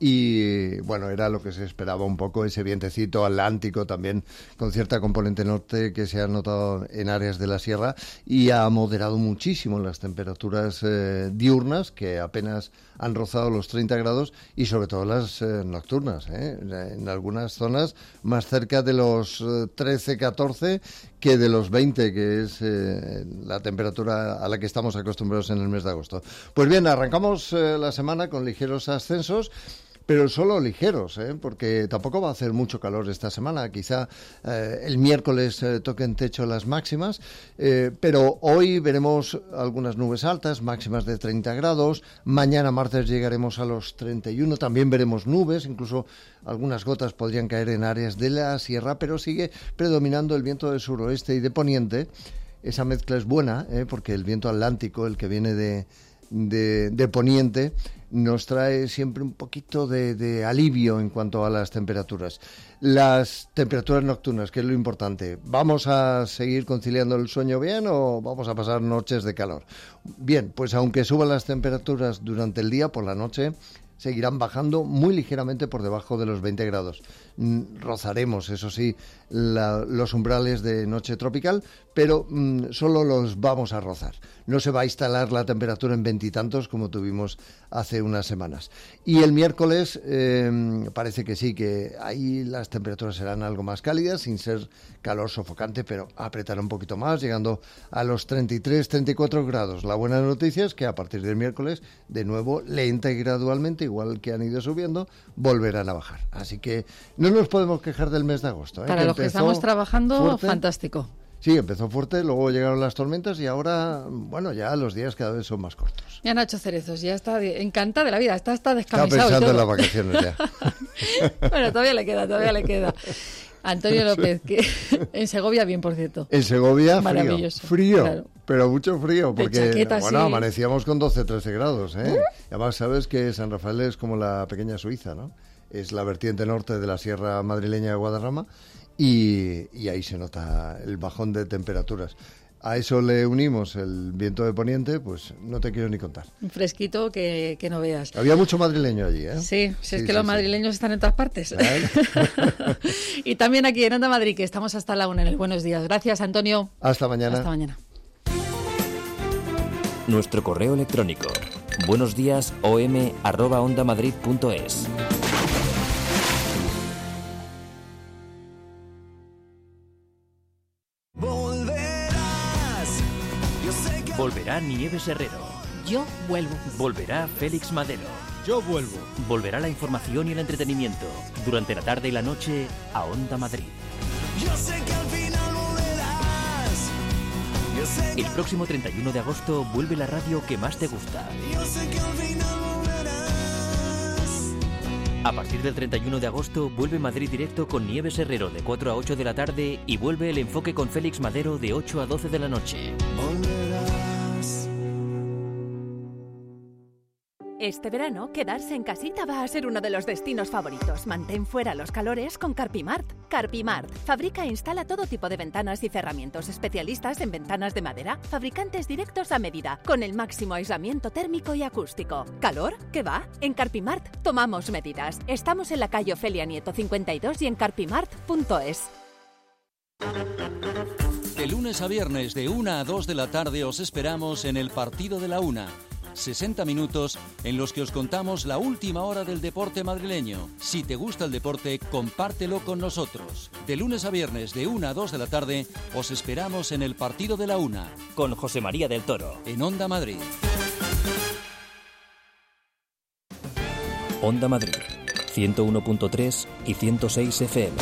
Y bueno, era lo que se esperaba un poco, ese vientecito atlántico también con cierta componente norte que se ha notado en áreas de la sierra, y ha moderado muchísimo las temperaturas eh, diurnas, que apenas han rozado los treinta grados, y sobre todo las eh, nocturnas, ¿eh? En algunas zonas más cerca de los eh, trece, catorce que de los veinte, que es eh, la temperatura a la que estamos acostumbrados en el mes de agosto. Pues bien, arrancamos eh, la semana con ligeros ascensos, pero solo ligeros, ¿eh? Porque tampoco va a hacer mucho calor esta semana. Quizá eh, el miércoles eh, toquen techo las máximas, eh, pero hoy veremos algunas nubes altas, máximas de treinta grados. Mañana martes llegaremos a los treinta y uno, también veremos nubes, incluso algunas gotas podrían caer en áreas de la sierra, pero sigue predominando el viento de suroeste y de poniente. Esa mezcla es buena, ¿eh? Porque el viento atlántico, el que viene de... De, de poniente, nos trae siempre un poquito de, de alivio en cuanto a las temperaturas. Las temperaturas nocturnas, que es lo importante. ¿Vamos a seguir conciliando el sueño bien o vamos a pasar noches de calor? Bien, pues aunque suban las temperaturas durante el día, por la noche seguirán bajando muy ligeramente por debajo de los veinte grados. Rozaremos, eso sí, la, los umbrales de noche tropical, pero mmm, solo los vamos a rozar. No se va a instalar la temperatura en veintitantos como tuvimos hace unas semanas. Y el miércoles eh, parece que sí, que ahí las temperaturas serán algo más cálidas, sin ser calor sofocante, pero apretará un poquito más, llegando a los treinta y tres, treinta y cuatro grados. La buena noticia es que a partir del miércoles, de nuevo, lenta y gradualmente, igual que han ido subiendo, volverán a bajar. Así que no nos podemos quejar del mes de agosto, ¿eh? Para que los que estamos trabajando, fuerte. Fantástico. Sí, empezó fuerte, luego llegaron las tormentas y ahora, bueno, ya los días cada vez son más cortos. Ya Nacho Cerezos, ya está encantada de la vida, está, está descamisado. Está pensando y todo. en las vacaciones ya. Bueno, todavía le queda, todavía le queda. Antonio López, que en Segovia bien, por cierto. En Segovia frío, maravilloso, frío, claro. Pero mucho frío, porque chaqueta, bueno, sí. amanecíamos con doce, trece grados, ¿eh? ¿Eh? Además sabes que San Rafael es como la pequeña Suiza, ¿no? Es la vertiente norte de la sierra madrileña de Guadarrama y, y ahí se nota el bajón de temperaturas. A eso le unimos el viento de poniente, pues no te quiero ni contar. Un fresquito que, que no veas. Había mucho madrileño allí, ¿eh? Sí, si es sí, que sí, los sí. madrileños están en todas partes. Y también aquí en Onda Madrid, que estamos hasta la una en el Buenos Días. Gracias, Antonio. Hasta mañana. Hasta mañana. Nuestro correo electrónico buenosdiasom arroba ondamadrid.es. Volverá Volverá Nieves Herrero. Yo vuelvo. Volverá Félix Madero. Yo vuelvo. Volverá la información y el entretenimiento. Durante la tarde y la noche a Onda Madrid. Yo sé que al final volverás. Yo sé que El próximo treinta y uno de agosto vuelve la radio que más te gusta. Yo sé que al final volverás. A partir del treinta y uno de agosto vuelve Madrid Directo con Nieves Herrero de cuatro a ocho de la tarde y vuelve El Enfoque con Félix Madero de ocho a doce de la noche. Volverás. Este verano, quedarse en casita va a ser uno de los destinos favoritos. Mantén fuera los calores con Carpimart. Carpimart fabrica e instala todo tipo de ventanas y cerramientos, especialistas en ventanas de madera, fabricantes directos a medida, con el máximo aislamiento térmico y acústico. ¿Calor? ¿Qué va? En Carpimart tomamos medidas. Estamos en la calle Ofelia Nieto cincuenta y dos y en carpimart punto es. De lunes a viernes de una a dos de la tarde os esperamos en el Partido de la Una. sesenta minutos en los que os contamos la última hora del deporte madrileño. Si te gusta el deporte, compártelo con nosotros. De lunes a viernes de una a dos de la tarde os esperamos en el Partido de la Una. Con José María del Toro. En Onda Madrid. Onda Madrid. ciento uno punto tres y ciento seis F M.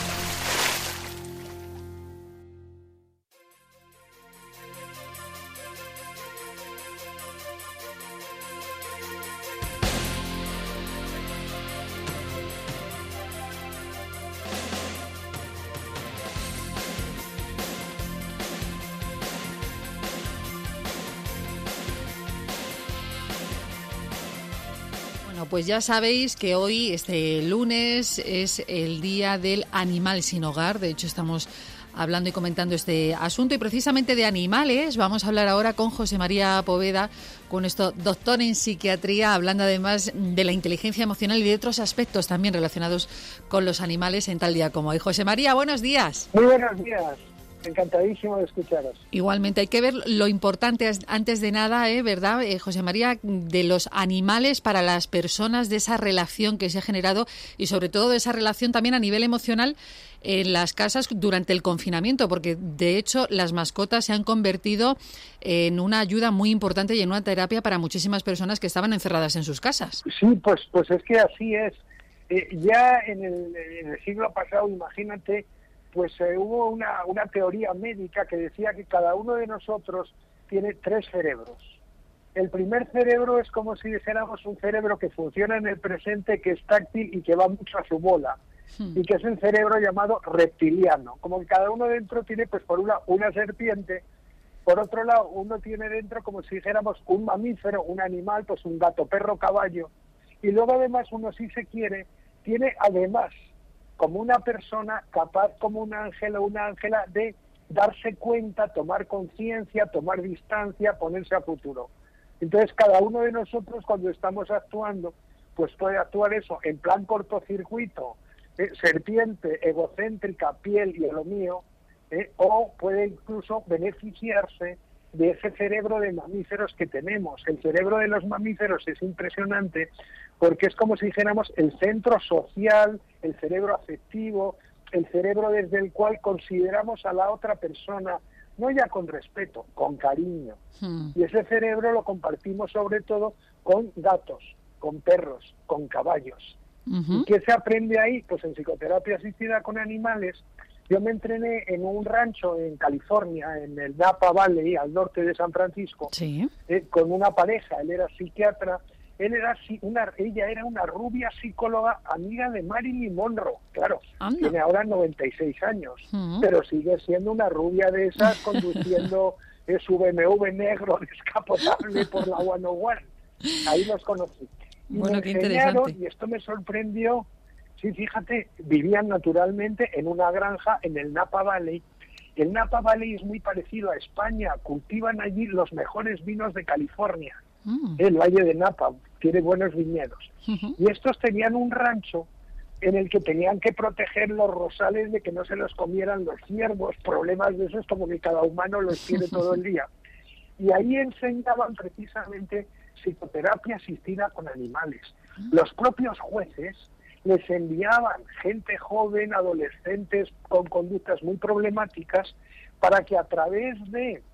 Pues ya sabéis que hoy, este lunes, es el Día del Animal sin Hogar. De hecho, estamos hablando y comentando este asunto. Y precisamente de animales vamos a hablar ahora con José María Poveda, con esto, doctor en psiquiatría, hablando además de la inteligencia emocional y de otros aspectos también relacionados con los animales en tal día como hoy. José María, buenos días. Muy buenos días. Encantadísimo de escucharos. Igualmente, hay que ver lo importante antes de nada, ¿eh? ¿verdad, eh, José María? De los animales para las personas, de esa relación que se ha generado y sobre todo de esa relación también a nivel emocional en las casas durante el confinamiento, porque de hecho las mascotas se han convertido en una ayuda muy importante y en una terapia para muchísimas personas que estaban encerradas en sus casas. Sí, pues, pues es que así es. Eh, ya en el, en el siglo pasado, imagínate, pues eh, hubo una, una teoría médica que decía que cada uno de nosotros tiene tres cerebros. El primer cerebro es como si dijéramos un cerebro que funciona en el presente, que es táctil y que va mucho a su bola, hmm. y que es el cerebro llamado reptiliano. Como que cada uno dentro tiene, pues por una, una serpiente, por otro lado uno tiene dentro como si dijéramos un mamífero, un animal, pues un gato, perro, caballo, y luego además uno, si se quiere, tiene además como una persona capaz, como un ángel o una ángela, de darse cuenta, tomar conciencia, tomar distancia, ponerse a futuro. Entonces, cada uno de nosotros, cuando estamos actuando, pues puede actuar eso en plan cortocircuito, eh, serpiente, egocéntrica, piel y lo mío, eh, o puede incluso beneficiarse de ese cerebro de mamíferos que tenemos. El cerebro de los mamíferos es impresionante porque es como si dijéramos el centro social, el cerebro afectivo, el cerebro desde el cual consideramos a la otra persona, no ya con respeto, con cariño. Hmm. Y ese cerebro lo compartimos sobre todo con gatos, con perros, con caballos. Uh-huh. ¿Y qué se aprende ahí? Pues en psicoterapia asistida con animales. Yo me entrené en un rancho en California, en el Napa Valley, al norte de San Francisco, sí. eh, con una pareja. Él era psiquiatra, él era una, ella era una rubia psicóloga, amiga de Marilyn Monroe. Claro, Anda. Tiene ahora noventa y seis años, uh-huh. pero sigue siendo una rubia de esas, conduciendo eh, su B M W negro descapotable por la ciento uno. Ahí los conocí. Y bueno, me qué enseñaron, interesante. y esto me sorprendió. Sí, fíjate, vivían naturalmente en una granja en el Napa Valley. El Napa Valley es muy parecido a España, cultivan allí los mejores vinos de California. Mm. El Valle de Napa tiene buenos viñedos. Uh-huh. Y estos tenían un rancho en el que tenían que proteger los rosales de que no se los comieran los ciervos, problemas de esos como que cada humano los tiene todo el día. Y ahí enseñaban precisamente psicoterapia asistida con animales. Uh-huh. Los propios jueces les enviaban gente joven, adolescentes con conductas muy problemáticas, para que a través de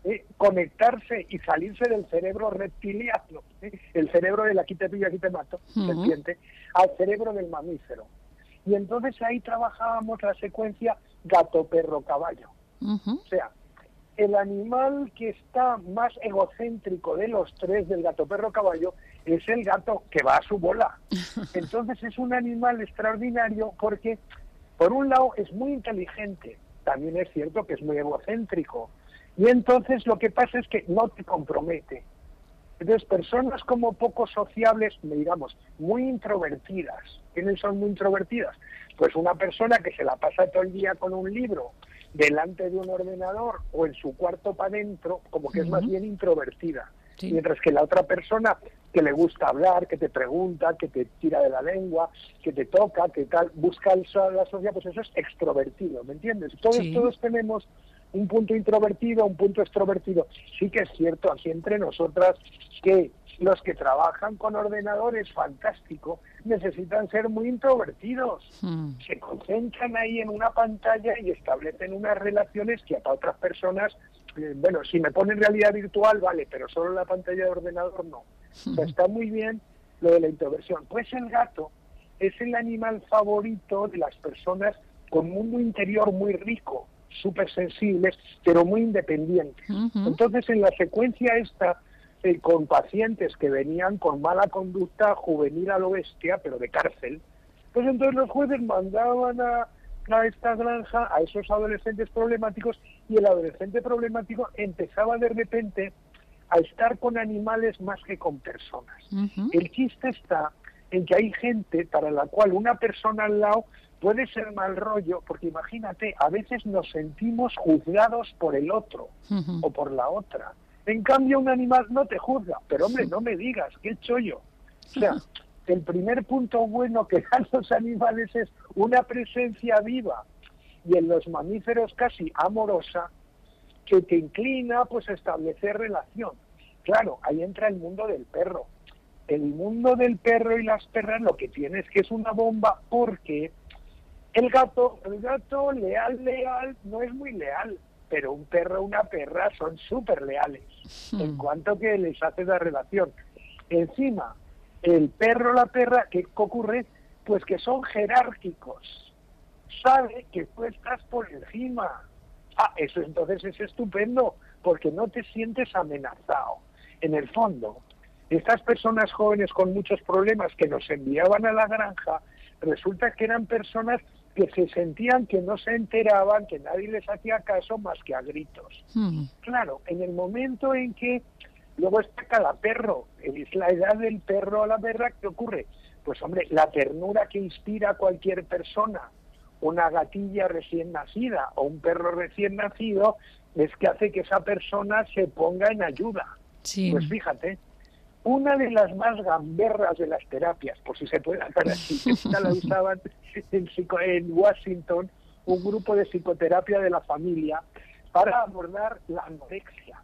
eh, conectarse y salirse del cerebro reptiliano, eh, el cerebro del aquí te pillo, aquí te mato, Ujú. serpiente, al cerebro del mamífero. Y entonces ahí trabajábamos la secuencia gato, perro, caballo. Ujú. O sea, el animal que está más egocéntrico de los tres, del gato, perro, caballo, es el gato que va a su bola. Entonces es un animal extraordinario porque, por un lado, es muy inteligente, también es cierto que es muy egocéntrico, y entonces lo que pasa es que no te compromete. Entonces, personas como poco sociables, digamos, muy introvertidas. ¿Quiénes son muy introvertidas? Pues una persona que se la pasa todo el día con un libro delante de un ordenador o en su cuarto para adentro, como que es más bien introvertida. Sí. Mientras que la otra persona que le gusta hablar, que te pregunta, que te tira de la lengua, que te toca, que tal, busca el, la sociedad, pues eso es extrovertido, ¿me entiendes? Todos, Sí. todos tenemos un punto introvertido, un punto extrovertido. Sí que es cierto aquí entre nosotras que los que trabajan con ordenadores, fantástico, necesitan ser muy introvertidos. Mm. Se concentran ahí en una pantalla y establecen unas relaciones que para otras personas, eh, bueno, si me ponen realidad virtual, vale, pero solo en la pantalla de ordenador no. O sea, está muy bien lo de la introversión. Pues el gato es el animal favorito de las personas con un mundo interior muy rico, súper sensibles, pero muy independientes. Ujú. Entonces, en la secuencia esta, eh, con pacientes que venían con mala conducta juvenil a lo bestia, pero de cárcel, pues entonces los jueces mandaban a, a esta granja a esos adolescentes problemáticos y el adolescente problemático empezaba de repente a estar con animales más que con personas. Ujú. El chiste está en que hay gente para la cual una persona al lado puede ser mal rollo, porque imagínate, a veces nos sentimos juzgados por el otro Ujú. o por la otra. En cambio, un animal no te juzga, pero hombre, no me digas, qué chollo. O sea, el primer punto bueno que dan los animales es una presencia viva y en los mamíferos casi amorosa que te inclina pues a establecer relación. Claro, ahí entra el mundo del perro. El mundo del perro y las perras lo que tiene es que es una bomba porque el gato, el gato leal, leal, no es muy leal, pero un perro o una perra son súper leales en cuanto que les hace la relación. Encima, el perro o la perra, ¿qué ocurre? Pues que son jerárquicos. Sabe que tú estás por encima. Ah, eso entonces es estupendo, porque no te sientes amenazado. En el fondo, estas personas jóvenes con muchos problemas que nos enviaban a la granja, resulta que eran personas que se sentían que no se enteraban, que nadie les hacía caso más que a gritos. Mm. Claro, en el momento en que luego está cada perro, es la edad del perro a la perra, ¿qué ocurre? Pues hombre, la ternura que inspira a cualquier persona, una gatilla recién nacida o un perro recién nacido, es que hace que esa persona se ponga en ayuda. Sí. Pues fíjate, una de las más gamberras de las terapias, por si se puede hacer así, que esta la usaban en, psico- en Washington, un grupo de psicoterapia de la familia, para abordar la anorexia.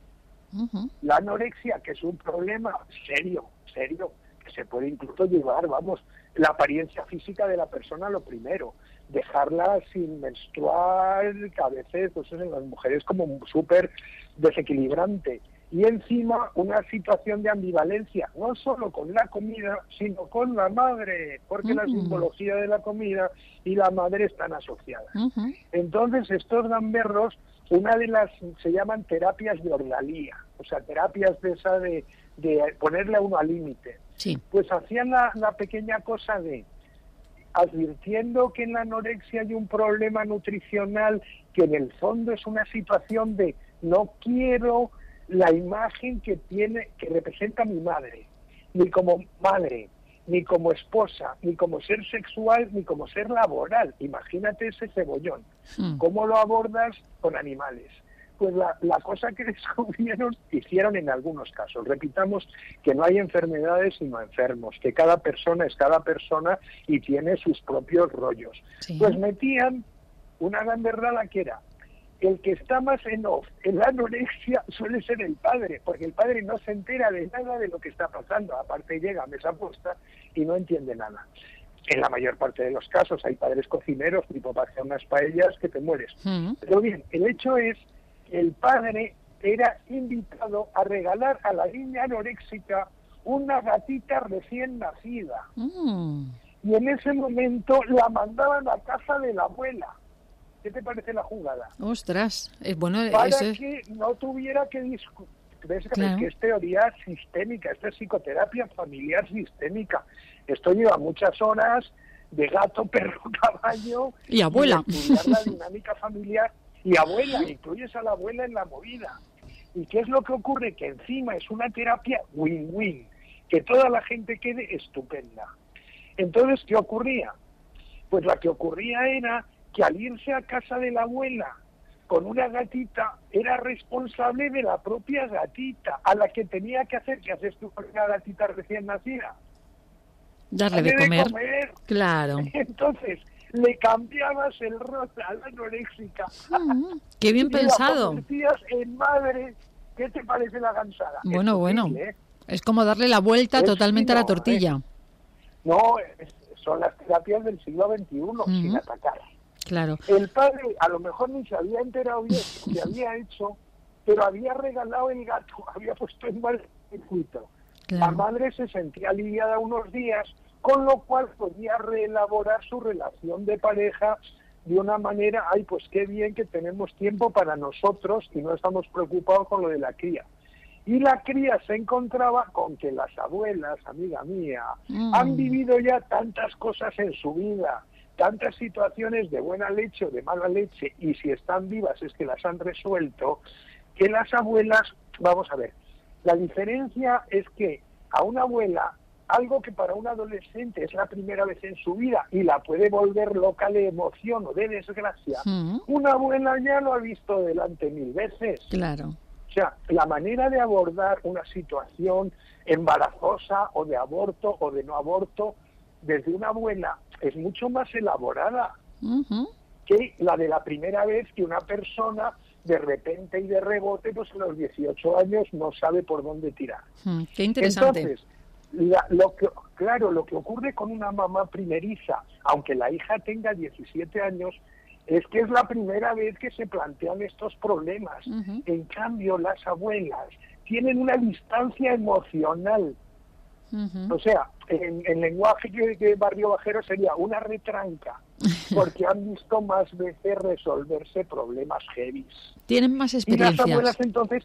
Ujú. La anorexia, que es un problema serio, serio, que se puede incluso llevar, vamos, la apariencia física de la persona lo primero, dejarla sin menstruar, que a veces pues, en las mujeres como súper desequilibrante. Y encima una situación de ambivalencia, no solo con la comida, sino con la madre, porque la Mm. simbología de la comida y la madre están asociadas. Ujú. Entonces, estos gamberros, una de las se llaman terapias de ordalía, o sea, terapias de esa de, de ponerle a uno al límite. Sí. Pues hacían la, la pequeña cosa de, advirtiendo que en la anorexia hay un problema nutricional, que en el fondo es una situación de no quiero la imagen que tiene, que representa mi madre, ni como madre, ni como esposa, ni como ser sexual, ni como ser laboral. Imagínate ese cebollón. Mm. ¿Cómo lo abordas con animales? Pues la, la cosa que descubrieron, hicieron en algunos casos. Repitamos que no hay enfermedades sino enfermos, que cada persona es cada persona y tiene sus propios rollos. Sí. Pues metían una gamberrada que era, el que está más en off en la anorexia suele ser el padre, porque el padre no se entera de nada de lo que está pasando, aparte llega a mesa puesta y no entiende nada. En la mayor parte de los casos hay padres cocineros, tipo para hacer unas paellas que te mueres. Mm. Pero bien, el hecho es que el padre era invitado a regalar a la niña anoréxica una gatita recién nacida. Mm. Y en ese momento la mandaban a casa de la abuela. ¿Qué te parece la jugada? Ostras, es bueno Para eso es- que no tuviera que discutir. Claro. Que es teoría sistémica, esto es psicoterapia familiar sistémica. Esto lleva muchas horas de gato, perro, caballo. Y abuela. de estudiar la dinámica familiar. Y abuela, incluyes a la abuela en la movida. ¿Y qué es lo que ocurre? Que encima es una terapia win-win, que toda la gente quede estupenda. Entonces, ¿qué ocurría? Pues la que ocurría era que al irse a casa de la abuela con una gatita, era responsable de la propia gatita, a la que tenía que hacer, ¿qué haces tú con una gatita recién nacida? darle Darle de comer. Claro. Entonces, le cambiabas el rol a la anoréxica. Mm, qué bien y la pensado. convertías en madre. ¿Qué te parece la gansada? Bueno, Es bueno. posible, ¿eh? Es como darle la vuelta Es totalmente a la fino, tortilla. No, es- son las terapias del siglo veintiuno, Ujú. sin atacar. Claro. El padre a lo mejor ni se había enterado bien de lo que había hecho, pero había regalado el gato, había puesto en mal circuito. La Claro. madre se sentía aliviada unos días, con lo cual podía reelaborar su relación de pareja de una manera, ay, pues qué bien que tenemos tiempo para nosotros y no estamos preocupados con lo de la cría. Y la cría se encontraba con que las abuelas, amiga mía, Mm. han vivido ya tantas cosas en su vida, tantas situaciones de buena leche o de mala leche, y si están vivas es que las han resuelto, que las abuelas, vamos a ver, la diferencia es que a una abuela, algo que para un adolescente es la primera vez en su vida y la puede volver loca de emoción o de desgracia, Mm. una abuela ya lo ha visto delante mil veces. Claro. O sea, la manera de abordar una situación embarazosa o de aborto o de no aborto desde una abuela es mucho más elaborada Ujú. que la de la primera vez que una persona de repente y de rebote, pues a los dieciocho años no sabe por dónde tirar. Mm, qué interesante. Entonces, la- lo que, claro, lo que ocurre con una mamá primeriza, aunque la hija tenga diecisiete años, es que es la primera vez que se plantean estos problemas. Ujú. En cambio, las abuelas tienen una distancia emocional. Ujú. O sea, en, en lenguaje que, que barrio bajero sería una retranca, porque han visto más veces resolverse problemas heavy. Tienen más Y las experiencias. abuelas entonces,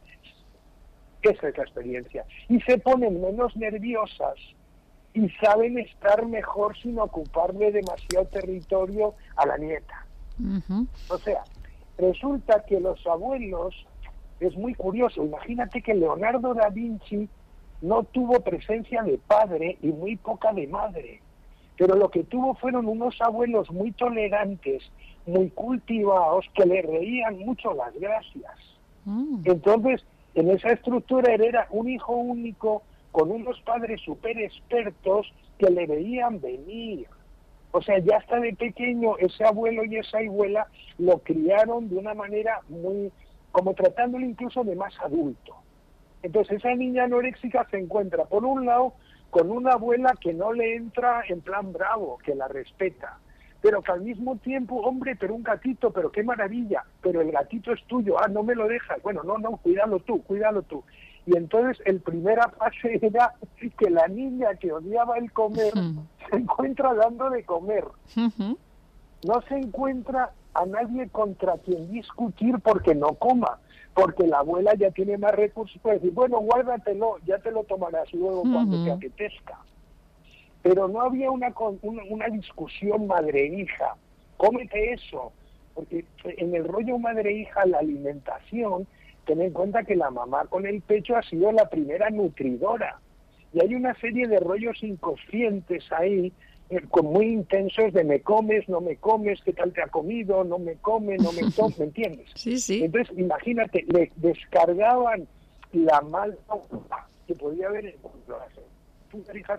esa es la experiencia, y se ponen menos nerviosas y saben estar mejor sin ocuparle demasiado territorio a la nieta. Ujú. O sea, resulta que los abuelos, es muy curioso, imagínate que Leonardo da Vinci no tuvo presencia de padre y muy poca de madre, pero lo que tuvo fueron unos abuelos muy tolerantes, muy cultivados, que le reían mucho las gracias. Mm. Entonces, en esa estructura él era un hijo único con unos padres súper expertos que le veían venir. O sea, ya hasta de pequeño ese abuelo y esa abuela lo criaron de una manera muy, como tratándolo incluso de más adulto. Entonces esa niña anoréxica se encuentra, por un lado, con una abuela que no le entra en plan bravo, que la respeta, pero que al mismo tiempo, hombre, pero un gatito, pero qué maravilla, pero el gatito es tuyo, ah, no me lo dejas, bueno, no, no, cuídalo tú, cuídalo tú. Y entonces el primera fase era que la niña que odiaba el comer se encuentra dando de comer. Ujú. No se encuentra a nadie contra quien discutir porque no coma, porque la abuela ya tiene más recursos para decir, bueno, guárdatelo, ya te lo tomarás luego cuando Ujú. te apetezca. Pero no había una, con- una, una discusión madre-hija, cómete eso, porque en el rollo madre-hija la alimentación, ten en cuenta que la mamá con el pecho ha sido la primera nutridora, y hay una serie de rollos inconscientes ahí, eh, con muy intensos de me comes, no me comes, qué tal te ha comido, no me come, no me come, ¿me entiendes? Sí, sí. Entonces, imagínate, le descargaban la mala culpa que podía haber en cuanto a tus hijas.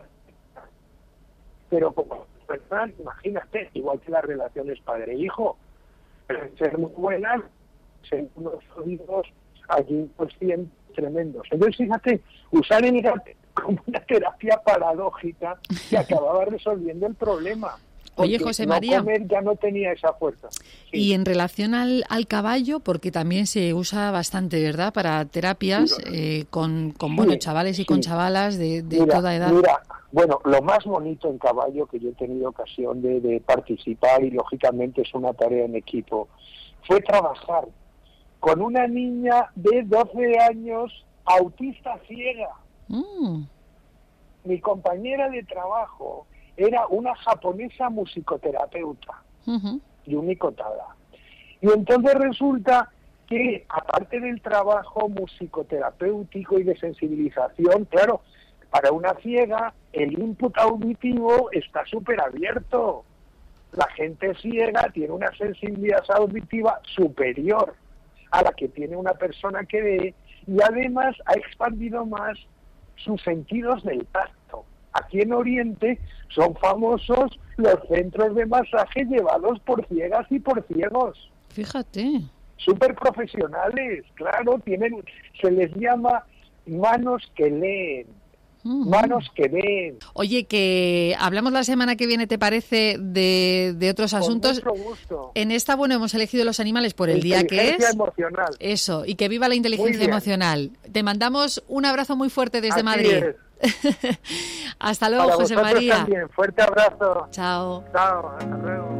Pero como personal, imagínate, igual que las relaciones padre-hijo, ser muy buenas, ser unos oídos aquí inconscientes tremendos. Entonces, fíjate, usar el gato como una terapia paradójica que acababa resolviendo el problema. Oye, porque José no María. comer ya no tenía esa fuerza. Sí. Y en relación al, al caballo, porque también se usa bastante, ¿verdad?, para terapias eh, con, con Sí, bueno, chavales y sí. con chavalas de, de Mira, toda edad. Mira, bueno, lo más bonito en caballo que yo he tenido ocasión de, de participar, y lógicamente es una tarea en equipo, fue trabajar con una niña de doce años, autista ciega. Mm. Mi compañera de trabajo era una japonesa musicoterapeuta, Uh-huh. Yumiko-Tada. Y entonces resulta que, aparte del trabajo musicoterapéutico y de sensibilización, claro, para una ciega el input auditivo está súper abierto. La gente ciega tiene una sensibilidad auditiva superior a la que tiene una persona que ve, y además ha expandido más sus sentidos del tacto. Aquí en Oriente son famosos los centros de masaje llevados por ciegas y por ciegos. Fíjate. Súper profesionales, claro, tienen, se les llama manos que leen, Uh-huh. manos que ven. Oye, que hablamos la semana que viene, ¿te parece, de, de otros Con asuntos? mucho gusto. En esta, bueno, hemos elegido los animales por el día que Inteligencia es. emocional. Eso, y que viva la inteligencia Muy bien. emocional. Te mandamos un abrazo muy fuerte desde Así Madrid. es. Hasta luego, Para José vosotros María. también. Fuerte abrazo. Chao. Chao, hasta luego.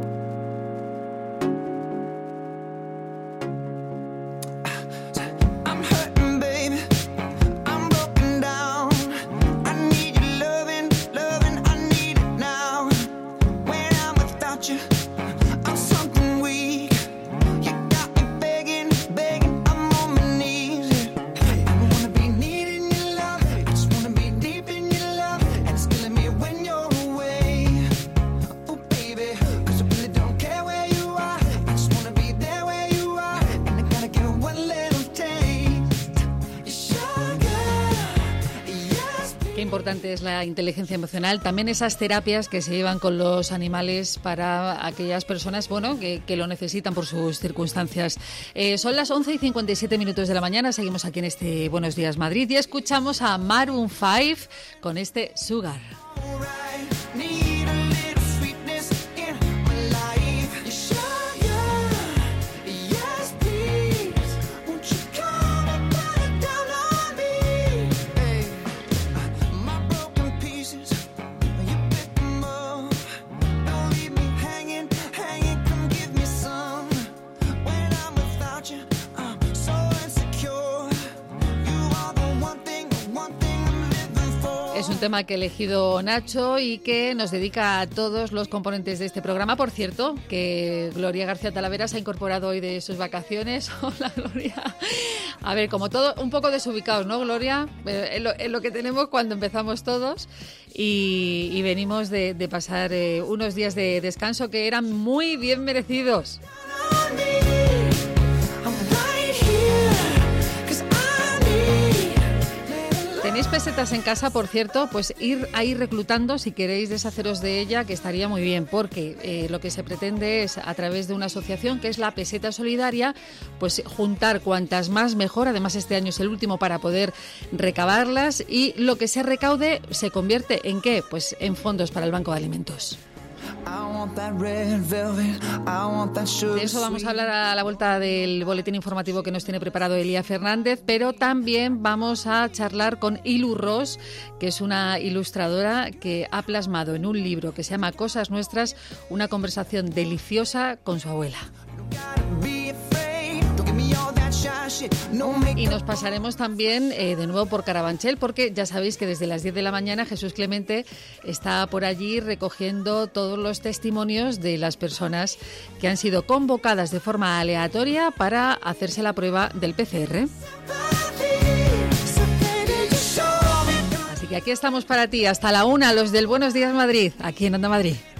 I'm hurting, baby. I'm broken down. I need your loving, loving. I need it now. When I'm without you, I'm something weak. You got me begging, begging. I'm on my knees. I don't wanna be needing your love. I just wanna be deep in your love. And it's killing me when you're away. Oh, baby, 'cause I really don't care where you are. I just wanna be there where you are. And I gotta give one little taste. Qué importante es la inteligencia emocional. También esas terapias que se llevan con los animales para aquellas personas, bueno, que, que lo necesitan por sus circunstancias. Eh, son las once y cincuenta y siete minutos de la mañana. Seguimos aquí en este Buenos Días Madrid y escuchamos a Maroon cinco con este Sugar. Need a little sweetness in my life. You sugar, yes please. Won't you come and put it down on me? Hey, my broken pieces, you pick them up. Don't leave me hanging, hanging. Come give me some. When I'm without you, I'm so insecure. You are the one thing, the one thing I'm living for. Es un tema que ha elegido Nacho y que nos dedica a todos los componentes de este programa. Por cierto, que Gloria García Talavera se ha incorporado hoy de sus vacaciones. Hola, Gloria. A ver, como todo, un poco desubicados, ¿no, Gloria? Pero es lo, es lo que tenemos cuando empezamos todos. Y, y venimos de, de pasar eh, unos días de descanso que eran muy bien merecidos. ¿Tenéis pesetas en casa, por cierto? Pues ir ahí reclutando, si queréis deshaceros de ella, que estaría muy bien, porque eh, lo que se pretende es, a través de una asociación que es la Peseta Solidaria, pues juntar cuantas más mejor. Además, este año es el último para poder recabarlas, y lo que se recaude se convierte ¿en qué? Pues en fondos para el Banco de Alimentos. De eso vamos a hablar a la vuelta del boletín informativo que nos tiene preparado Elia Fernández, pero también vamos a charlar con Ilu Ross, que es una ilustradora que ha plasmado en un libro que se llama Cosas Nuestras una conversación deliciosa con su abuela. Y nos pasaremos también eh, de nuevo por Carabanchel, porque ya sabéis que desde las diez de la mañana Jesús Clemente está por allí recogiendo todos los testimonios de las personas que han sido convocadas de forma aleatoria para hacerse la prueba del P C R. Así que aquí estamos para ti hasta la una, los del Buenos Días Madrid, aquí en Onda Madrid.